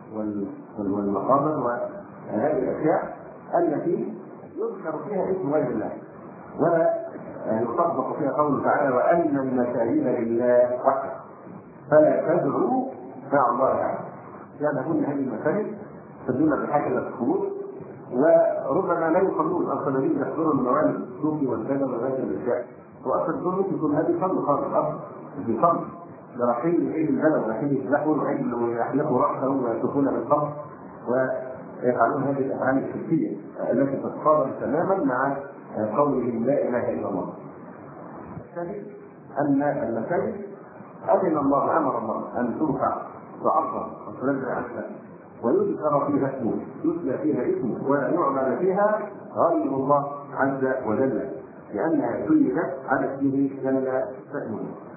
والمقابر وهذه الأشياء التي يذكر فيها اسم غير الله ولا يطبق فيها قوله تعالى: وأن المساجد لله وحده فلا تدعوا مع الله أحد. يعني كل هذه المساجد تدل بحاجة إلى الخروج، وربما لا يصلون الصليبيين يحضرون الموالد الصوفي والكذا وهذه الأشياء، وأصل الظلم تكون هذه صلوا خالص الأرض بصلب لرحيل عيد البلد ورحيل يسلحون ويحلقوا رأسهم ويتركون بالقبر ويفعلون هذه الأفعال الشركية التي تتصادم تماما مع قولهم لا إله إلا الله. الثالث أن المساجد أذن الله، أمر الله أن ترفع تعظم وتنزل عنها ويذكر فيها اسمه، يتلى فيها اسمه ولا يعمل فيها غير الله عز وجل، لأنها سجلت على اسمه جل شأنه.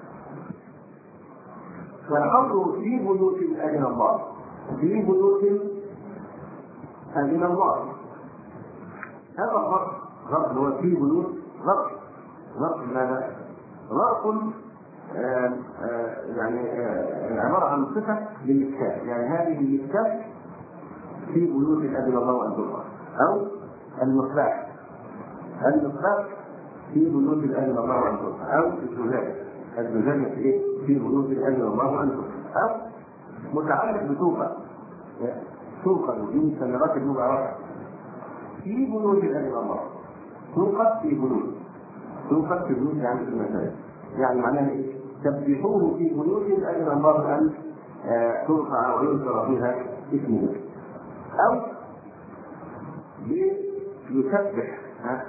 فالقول في بيوت أذن الله، في بيوت أذن الله، هذا الغرق هو في بيوت غرق ماذا؟ غرق عباره عن صفه للمسكات، يعني هذه المسكات في بيوت اذن الله ان ترفع، او المصباح في بيوت اذن الله ان ترفع، او الزجاجه في بيوت اذن الله ان ترفع، او متعلق توقد دي سنوات المباركه في بيوت اذن الله، توقد في بيوت يعني في المساجد، يعني معناها ايه؟ سبحوه في بيوت اذن الله ان ترفع ويذكر فيها اسمه، او يسبح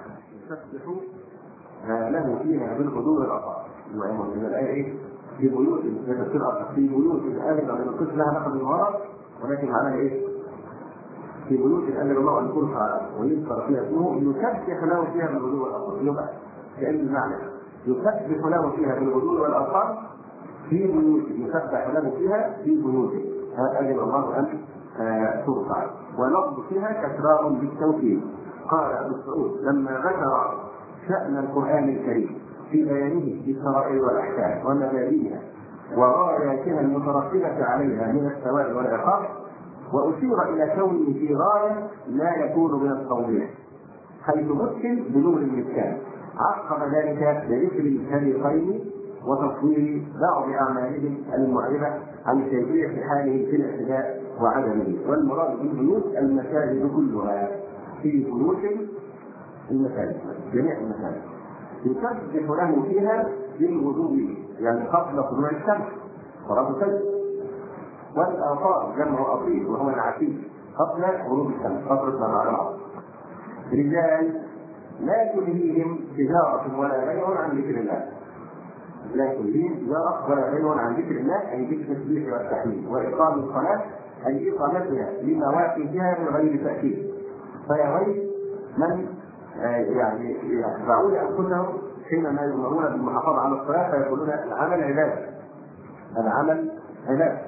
له فيها بالغدو والاصال. من الايه ايه؟ في بيوت الاذن من القسم لها لقب المرض، ولكن معناها ايه؟ في بيوت اذن الله ان ترفع ويذكر فيها اسمه يسبح له فيها بالغدو والاصال، يبقى كأن المعنى يسبح له فيها بالغدو والاصال في بيوت، يسبح له فيها في بيوت اذن الله ان ترفع، ولفظ فيها تكرار بالتوكيد. قال ابو سعود لما ذكر شأن القرآن الكريم في بيانه بالشرائع والاحكام ومبادئها وغاياتها المترتبة عليها من الثواب والعقاب، وأشير إلى كونه في غاية لا يكون من التوضيح، حيث مثل بنور المسكان، عقب ذلك بذكر الفريقين وتصوير بعض أعمالهم المعربة عن كيفية حالهم في الاعتداء وعدمه. والمراد بالبيوت المساجد كلها، في بيوت المساجد جميع المساجد يسبح له فيها بالغدو، يعني قبل طلوع الشمس صلاة الفجر، والآثار جمع أصيل وهو العتيق قبل غروب الشمس فترة ما بعد العصر. رجال لا تلهيهم تجارة ولا بيع عن ذكر الله، لا تلهيهم تجارة ولا بيع عن ذكر الله، أي ذكر التسبيح والتحميد، وإقام الصلاة أي إقامتها لمواقفها من غير تأكيد، فيغير من يخدعون أنفسهم حينما يؤمرون بالمحافظة على الصلاة فيقولون العمل عبادة، العمل عبادة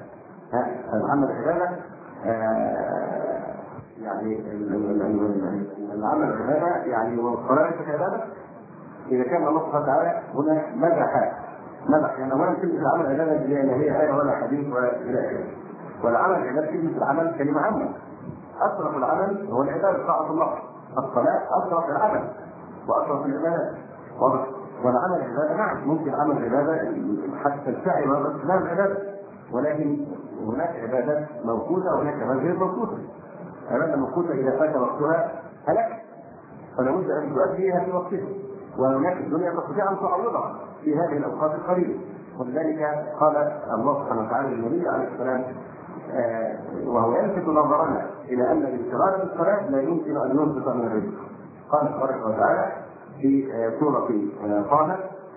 العمل عبادة يعني والصلاة عبادة. إذا كان الله سبحانه وتعالى هنا مدح يعني أولا كلمة العمل عبادة لا هي آية ولا حديث ولا إلى آخره، والعمل عبادة كلمة العمل كلمة عامة، أشرف العمل هو العبادة طاعة الله، الصلاة أشرف العمل وأشرف العبادة، والعمل عبادة نعم ممكن عمل عبادة حتى السعي والإسلام عبادة، ولكن هناك عبادات موقوتة وهناك عبادات غير موقوتة. عبادة موقوتة إذا فات وقتها هلك فلا بد أن تؤديها في وقتها، وهناك الدنيا تستطيع أن تعوضها في هذه الأوقات القليلة. ولذلك قال الله سبحانه وتعالى للنبي عليه السلام وهو يلفت نظرنا إلى أن الانفراد بالصلاة لا يمكن أن ينفق من الرزق. قال تبارك وتعالى في سورة طه: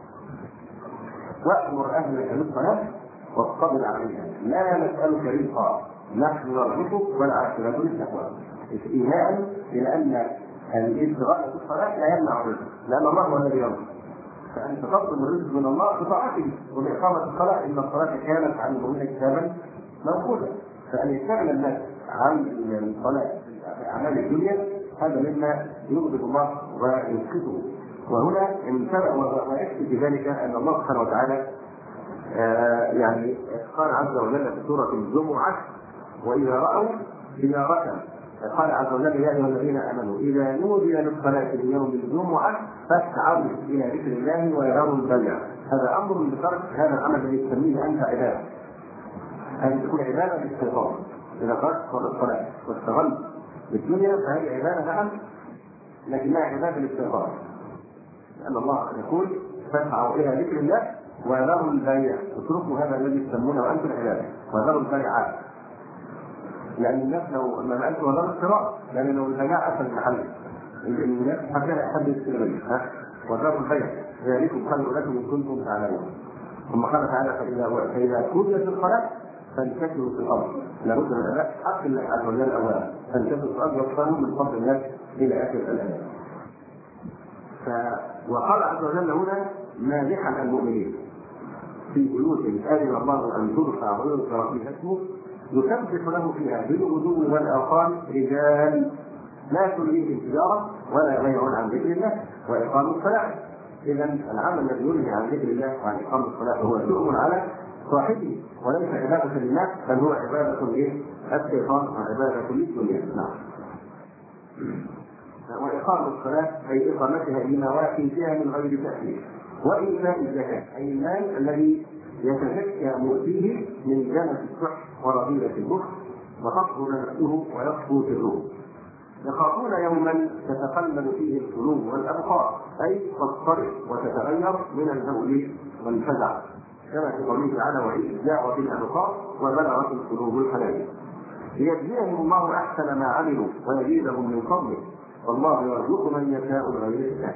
وأمر أهلك بالصلاة واصطبر عليها لا نسألك رزقا نحن نرزقك والعاقبة للتقوى، إيماء إلى أن الانشغال بالصلاة لا يمنع الرزق، لأن الله هو الذي يرزق، فأنت تطلب الرزق من الله بطاعته وبإقامة الصلاة، إن الصلاة كانت عن المؤمنين كتابا موقوتا. فأن يشتغل الناس عن الصلاة في أعمال الدنيا هذا مما يغضب الله ويسخطه. وهنا ويكفي في ذلك أن الله سبحانه وتعالى قال عز وجل في سورة الجمعة: وإذا رأوا تجارة، قال عز وجل: يا أيها الذين آمنوا إذا نودي للصلاة من يوم الجمعة فاسعوا إلى ذكر الله وذروا البيع. هذا أمر بترك هذا العمل الذي تسميه أنت عبادة، أن تكون عبادة باستيطان. إذا تركت الصلاة واستغلت بالدنيا فهذه عبادة نعم، لكنها عبادة باستيطان، لأن الله يقول: فاسعوا إلى ذكر الله وذروا البيع، اتركوا هذا الذي تسمونه أنتم العبادة وذروا البيعات. لأن الناس لو ما قالت وذروا الشراء، لأن لو البيع أسهل المحل الناس حتى يحب يشتري وذروا البيع ذلكم خير لكم إن كنتم تعلمون. ثم قال تعالى: فإذا قضيت الصلاة فانتشروا في الأرض. لابد من أداء حق الله عز وجل أولا، فانتشروا في الأرض واقتربوا من فضل الناس إلى آخر الآية. وقال عز وجل هنا مادحا المؤمنين: في بيوت آذن الله أن ترفع ويذكر فيها اسمه يسبح له فيها بالغدو والآصال رجال لا تلهيهم تجارة ولا بيع عن ذكر الله وإقام الصلاة. إذا العمل الذي ينهي عن ذكر الله وعن إقامة الصلاة هو شؤم على صاحبه وليس عبادة لله، بل هو عبادة الشيطان وعبادة للدنيا. نعم. وإقامة الصلاة أي إقامتها لمواقفها من غير تأثير، وإيتاء الزكاة أي المال الذي يتزكى مؤتيه من جنة السحر ورذيلة البخل وتطهر نفسه ويصفو سره. يخافون يوما تتقلب فيه القلوب والأبصار أي تضطرب وتتغير من الهول والفزع، كما في قوله تعالى: وإذ جاءت الأبصار وبلغت القلوب الحناجر. ليجزيهم الله أحسن ما عملوا ويزيدهم من فضله، والله يرزق من يشاء بغير حساب.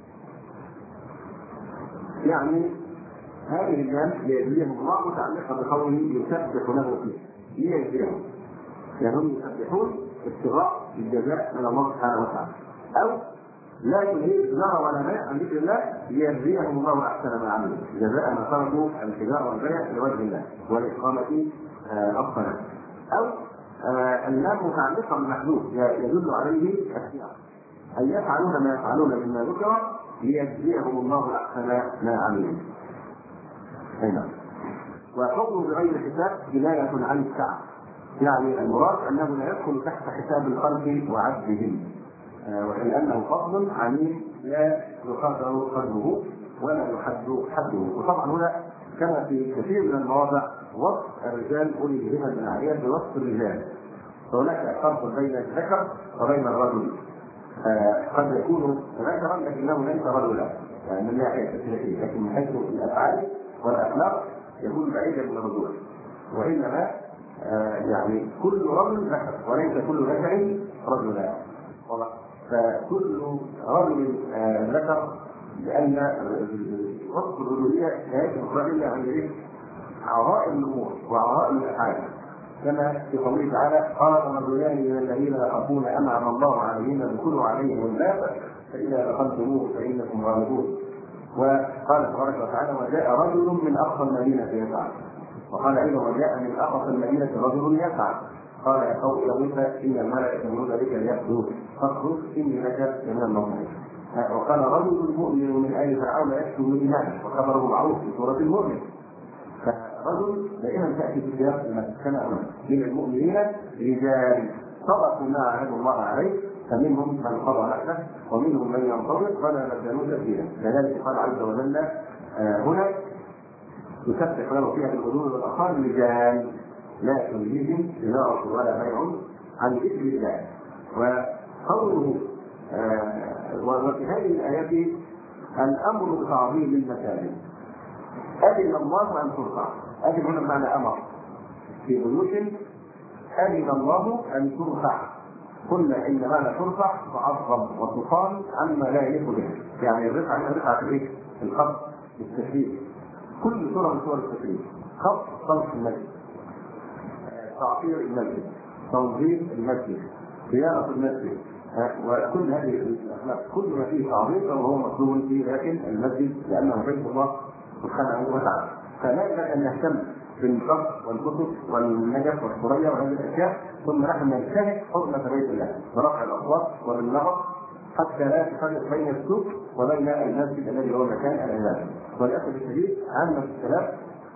يعني هذه الجنة ليجزيهم الله متعلقة بقوله يسبح له فيه، ليجزيهم يعني هم يسبحون ابتغاء الجزاء من الله سبحانه وتعالى، أو لا تنهي التجارة ولا بيع عن ذكر الله ليجزيهم الله أحسن ما عملوا، جزاء ما تركوا التجارة والبيع لوجه الله والإقامة الصلاة، أو اللام متعلقة بالمحذوف يدل عليه السياق، أن يفعلون ما يفعلون مما ذكر ليجزيهم الله أحسن ما عملوا. هنا وحكم بغير حساب كناية عن السعة، يعني المراد أنه لا يدخل تحت حساب الخلق وعدهم، ولأنه فضل عميم لا يقدر قدره ولا يحد حده. وطبعا هنا كما في كثير من المواضع وصف الرجال أولي الهمم العالية بوصف الرجال، فهناك فرق بين الذكر وبين الرجل. قد يكون ذكرا لكنه ليس رجلا يعني من ناحية التشريعية، لكن من حيث الأفعال والأخلاق يكون بعيدا من الرجوع، وإنما يعني كل رجل ذكر وليس كل ذكر رجلا. فكل رجل ذكر، لأن وصف الرجولية لا يتبقى إلا عن عظائم الأمور وعظائم الأفعال، كما في قوله تعالى: قال رجلان من الذين يخافون أنعم الله عليهم ادخلوا عليهم الباب فإذا دخلتموه فإنكم غالبون. وقال تبارك وتعالى: وجاء رجل من أقصى المدينة يسعى. وقال أيضا: وجاء من أقصى المدينة رجل يسعى. قال: يا قوم يا موسى إن الملائكة يأمرون بك ليأخذوك فاخرج إني لك من المؤمنين. وقال: رجل مؤمن من آل فرعون يكتم إيمانه، وخبره معروف في سورة المؤمن. فرجل دائما تأتي في سياق المسكنة من المؤمنين رجال صدقوا ما عاهدوا الله عليه، فمنهم من قضى نحبه ومنهم من ينتظر ولا بدلوا تبديلا. لذلك قال عز وجل هنا: يسبح له فيها بالغدو والآصال رجال لا تلهيهم تجارة ولا بيع عن ذكر الله. وقوله وفي هذه الآيات الأمر بتعظيم المساجد، أذن الله أن ترفع. أذن هنا بمعنى أمر في بيوت، أذن الله أن ترفع. قلنا إن معنى ترفع تعظم وتصان عما لا يليق به، يعني الرفعة في الخط بالتشريف، كل صورة من صور التشريف، خط صوت المسجد، تعطير المسجد، تنظيف المسجد، صيانة المسجد، وكل هذه الأخلاق كل ما فيه تعظيم وهو مطلوب في داخل المسجد لأنه بيت الله سبحانه وتعالى. فلا بد أن نهتم بالنقص والكتب والنجف والثريا وهذه الأشياء، ثم نحن نجتهد حرمة بيت الله برفع الأصوات وبالنقص حتى لا تفرق بين السوق وبين المسجد الذي هو مكان العبادة. وللأسف الشديد عامة السلف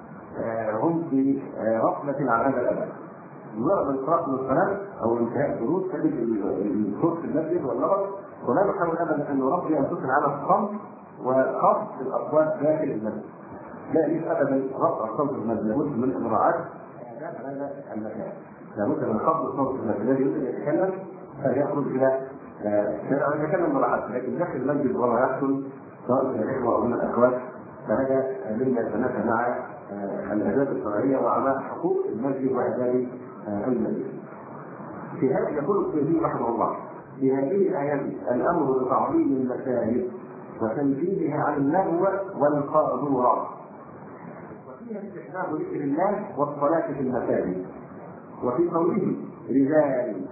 هم في غفلة عن هذا الأدب. مجرد القراءة والصلاة أو انتهاء الدروس تجد الصوت في المسجد والنقص، ولا نحاول أبدا أن نربي أنفسنا على الصمت وخفض الأصوات داخل المسجد. لا يجب ابدا رفع صوت المسجد، لابد من مراعاه هذا المكان، لابد من خفض صوت المسجد. الذي يريد ان يتكلم فليخرج الى يتكلم براحته، لكن داخل المسجد وما يحصل سواء من الاخوه او من الاخوات فهذا مما يتنافى مع الاداب الشرعيه ومع حقوق المسجد واداب المسجد. في هذا يقول السيدي رحمه الله: في هذه الايات الامر بتعظيم المساجد وتنزيهها عن اللغو والقاذورات، وفيها استحباب ذكر الله والصلاة في المساجد. وفي قوله رجال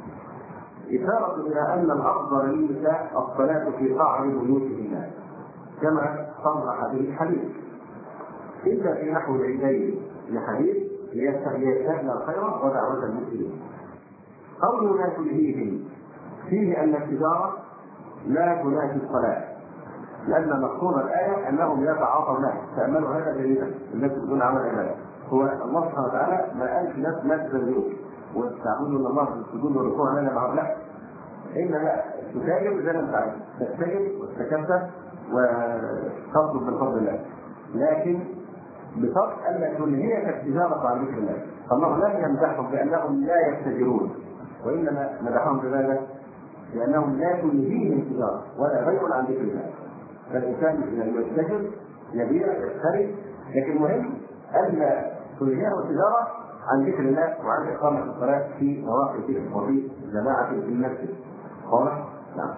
إشارة إلى أن الأفضل للنساء الصلاة في قعر بيوتهن كما صرح به الحديث، إلا في نحو العيدين لحديث ليشتهن الخير ودعوة المسلمين. قوله لا تلهيهم فيه أن التجارة لا تنافي الصلاة، لأن مقصود الآية أنهم يتعاطونها. تأملوا هذا جيدا الناس بدون عمل عبادة. هو الله سبحانه وتعالى ما قالش ناس تزيدون وتعبدون الله بالسجود والركوع لنا معه، لا، إنما تتاجر زي ما أنت عايز، تتاجر وتتكفى وتطلب من فضل الله، لكن بشرط ألا تنهيك التجارة عن ذكر الله. فالله لم يمدحهم بأنهم لا يتجرون، وإنما مدحهم بماذا؟ لأنهم لا تنهيهم التجارة ولا بيع عن ذكر الله. فالإنسان يتجر يبيع يشتري، لكن المهم ألا تنهيه التجارة عن ذكر الله وعن إقامة الصلاة في مواقف وفي جماعة في المسجد. واضح؟ نعم.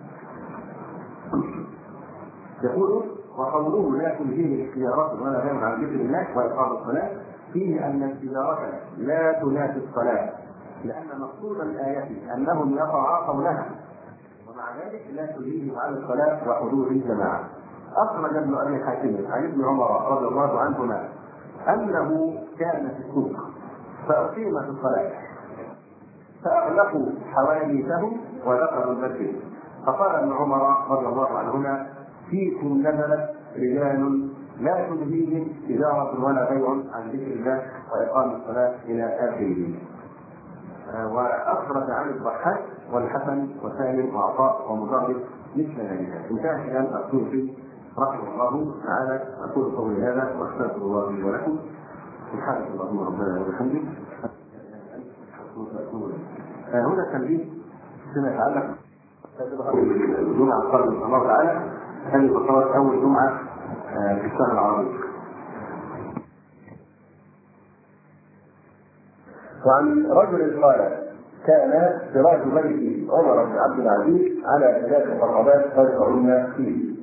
يقول وقوله لا تنهيه التجارة ولا بيع عن ذكر الله وإقامة الصلاة فيه أن التجارة لا تنافي الصلاة، لأن مقصود الآية أنهم يتعاطون لها، ومع ذلك لا تلهيهم عن الصلاة وحضور الجماعة. أخرج ابن أبي حاتم عن ابن عمر رضي الله عنهما أنه كان في السوق فأقيمت الصلاة فأغلقوا حوادثهم ودخلوا المسجد، فقال ابن عمر رضي الله عنهما فيكم نزلت رجال لا تلهيهم تجارة ولا بيع عن ذكر الله وإقام الصلاة إلى آخره. وأخرج عن الضحاك والحسن وسالم وعطاء ومجاهد مثل ذلك. انتهى كلام السوفي رحمه الله تعالى. أقول قولي هذا وأستغفر الله لي ولكم. سبحانك اللهم ربنا وبحمدك. هنا تنبيه فيما يتعلق الجمعة قال الله تعالى هذه فترة أول جمعة في الشهر العربي. وعن رجل قال كان فراش بيت عمر بن عبد العزيز على 3 فرقات فيقعون فيه.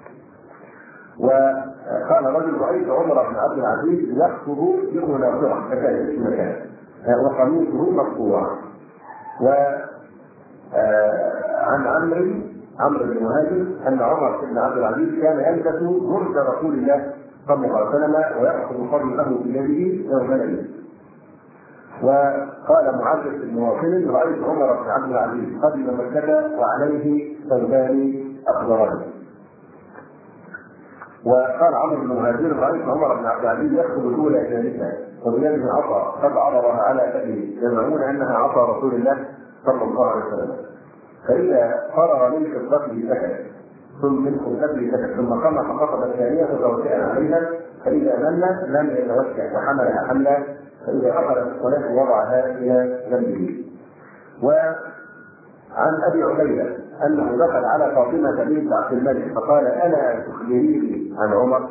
وقال رجل رأيت عمر بن عبد العزيز يخطب بمناصرة مكان اسم مكان وقميصه مقطوع. وعن عمرو بن مهاجر أن عمر بن عبد العزيز كان يلبس برد رسول الله صلى الله عليه وسلم ويأخذ فضله بيده يوم العيد. وقال معاذ بن واصل رأيت عمر بن عبد العزيز قدم مكة وعليه ثوبان أخضران. وقال عمرو بن مهاجر رأيت عمر بن عبد العزيز يخطب الأولى إلى النساء وبيده عصا قد عرضها على كتفه يزعمون أنها عصا رسول الله صلى الله عليه وسلم. فإذا فرغ من خطبته سكت ثم قام فخطب الثانية متوكئا عليها، فإذا مل لم يتوكأ فحملها حملا، فإذا أخذت الصلاة وضعها إلى جنبه. وعن أبي عبيدة أنه دخل على فاطمة بنت عبد الملك فقال ألا تخبريني عن عمر؟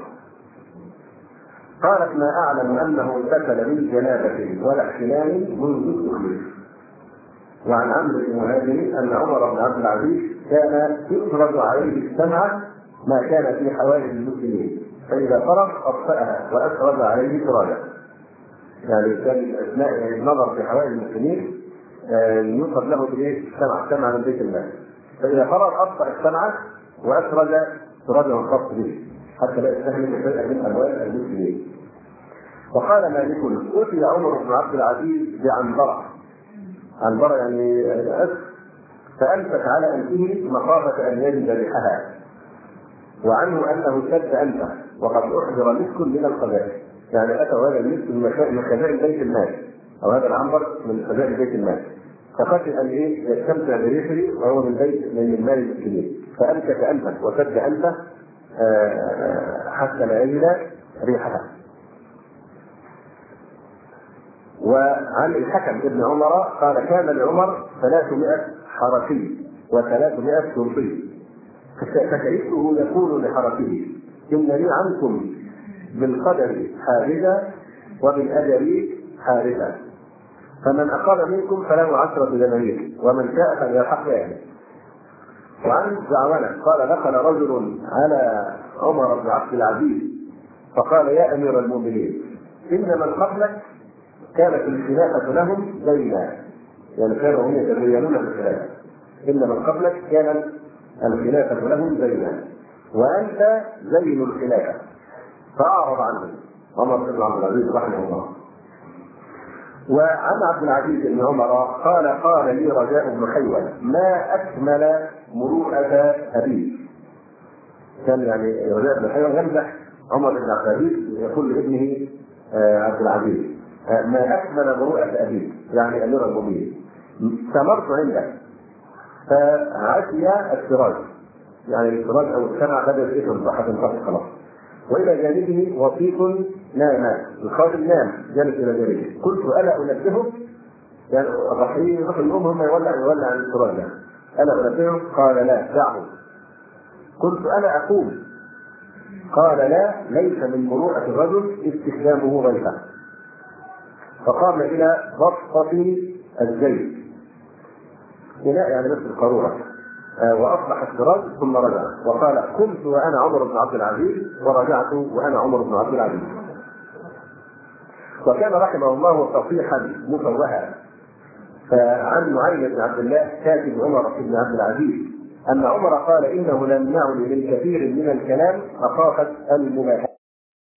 قالت ما أعلم أنه اغتسل من جنابة ولا احتلام منذ التخليف. وعن عمرو بن مهاجر أن عمر بن عبد العزيز كان يفرض عليه السمع ما كان في حوائج المسلمين، فإذا فرغ أطفأها وأسرد عليه سراجا. يعني كان أثناء النظر في حوائج المسلمين يوصف له السمع من بيت الله، فإذا فرغ أطفأ السمع وأسرد سراجه الخاص به حتى لا يستهلك شيئا من أموال المسلمين. وقال مالك أتي عمر بن عبد العزيز عنبرة يعني أسف، فأمسك على أنفه مخافة أن يجد ريحها، وعنه أنه سد أنفه وقد أحضر مسك من الخزائن، يعني أتى هذا المسك من خزائن بيت المال، أو هذا العنبر من خزائن بيت المال، فخشي أن يستمتع بريحه وهو من المال المسلمين، فأمسك أنفه وسد أنفه حتى لا يجد ريحها. وعن الحكم ابن عمر قال كان لعمر 300 حركي و300 شرطي، فكأنه يقول لحركه إن لي عنكم بالقدر حارجة وبالأجر حارجة، فمن أقام منكم فله 10 دنانير ومن شاء فليلحق يعني. وعن زعونة قال دخل رجل على عمر بن عبد العزيز فقال يا أمير المؤمنين إن من قبلك كانت الخلافة لهم زينا، يعني كانوا هم يتزينون بالخلافة، إن من قبلك كانت الخلافة لهم زينا وأنت زين الخلافة، فأعرض عنه عمر بن عبد العزيز رحمه الله. وعن عبد العزيز بن عمر قال لي رجاء بن حيوة ما أكمل مروءة أبيه، كان يعني رجاء بن حيوان يمدح عمر بن عبد العزيز يقول لابنه عبد العزيز ما اكمل مروءه ابيه يعني امير المؤمنين. استمرت عنده فعشي السراج، يعني السراج او السمع بدا الاسم صحه الفصل خلاص، والى جانبه وسيط نام، الخادم نام جالس الى جانبه. قلت الا انبهه، يعني الرحيم يروح الام هم يولع عن السراج ده، الا انبهه؟ قال لا دعه. قلت الا اقوم؟ قال لا، ليس من مروءة الرجل استخدامه غيره. فقام الى بسطة الزيت، إناء يعني مثل القارورة، واصبح السراج ثم رجع وقال قمت وانا عمر بن عبد العزيز ورجعت وانا عمر بن عبد العزيز. وكان رحمه الله فصيحا مفوها. فعن نعيم بن عبد الله كاتب عمر بن عبد العزيز ان عمر قال انه لم يمنعني من كثير من الكلام مخافه المباحث.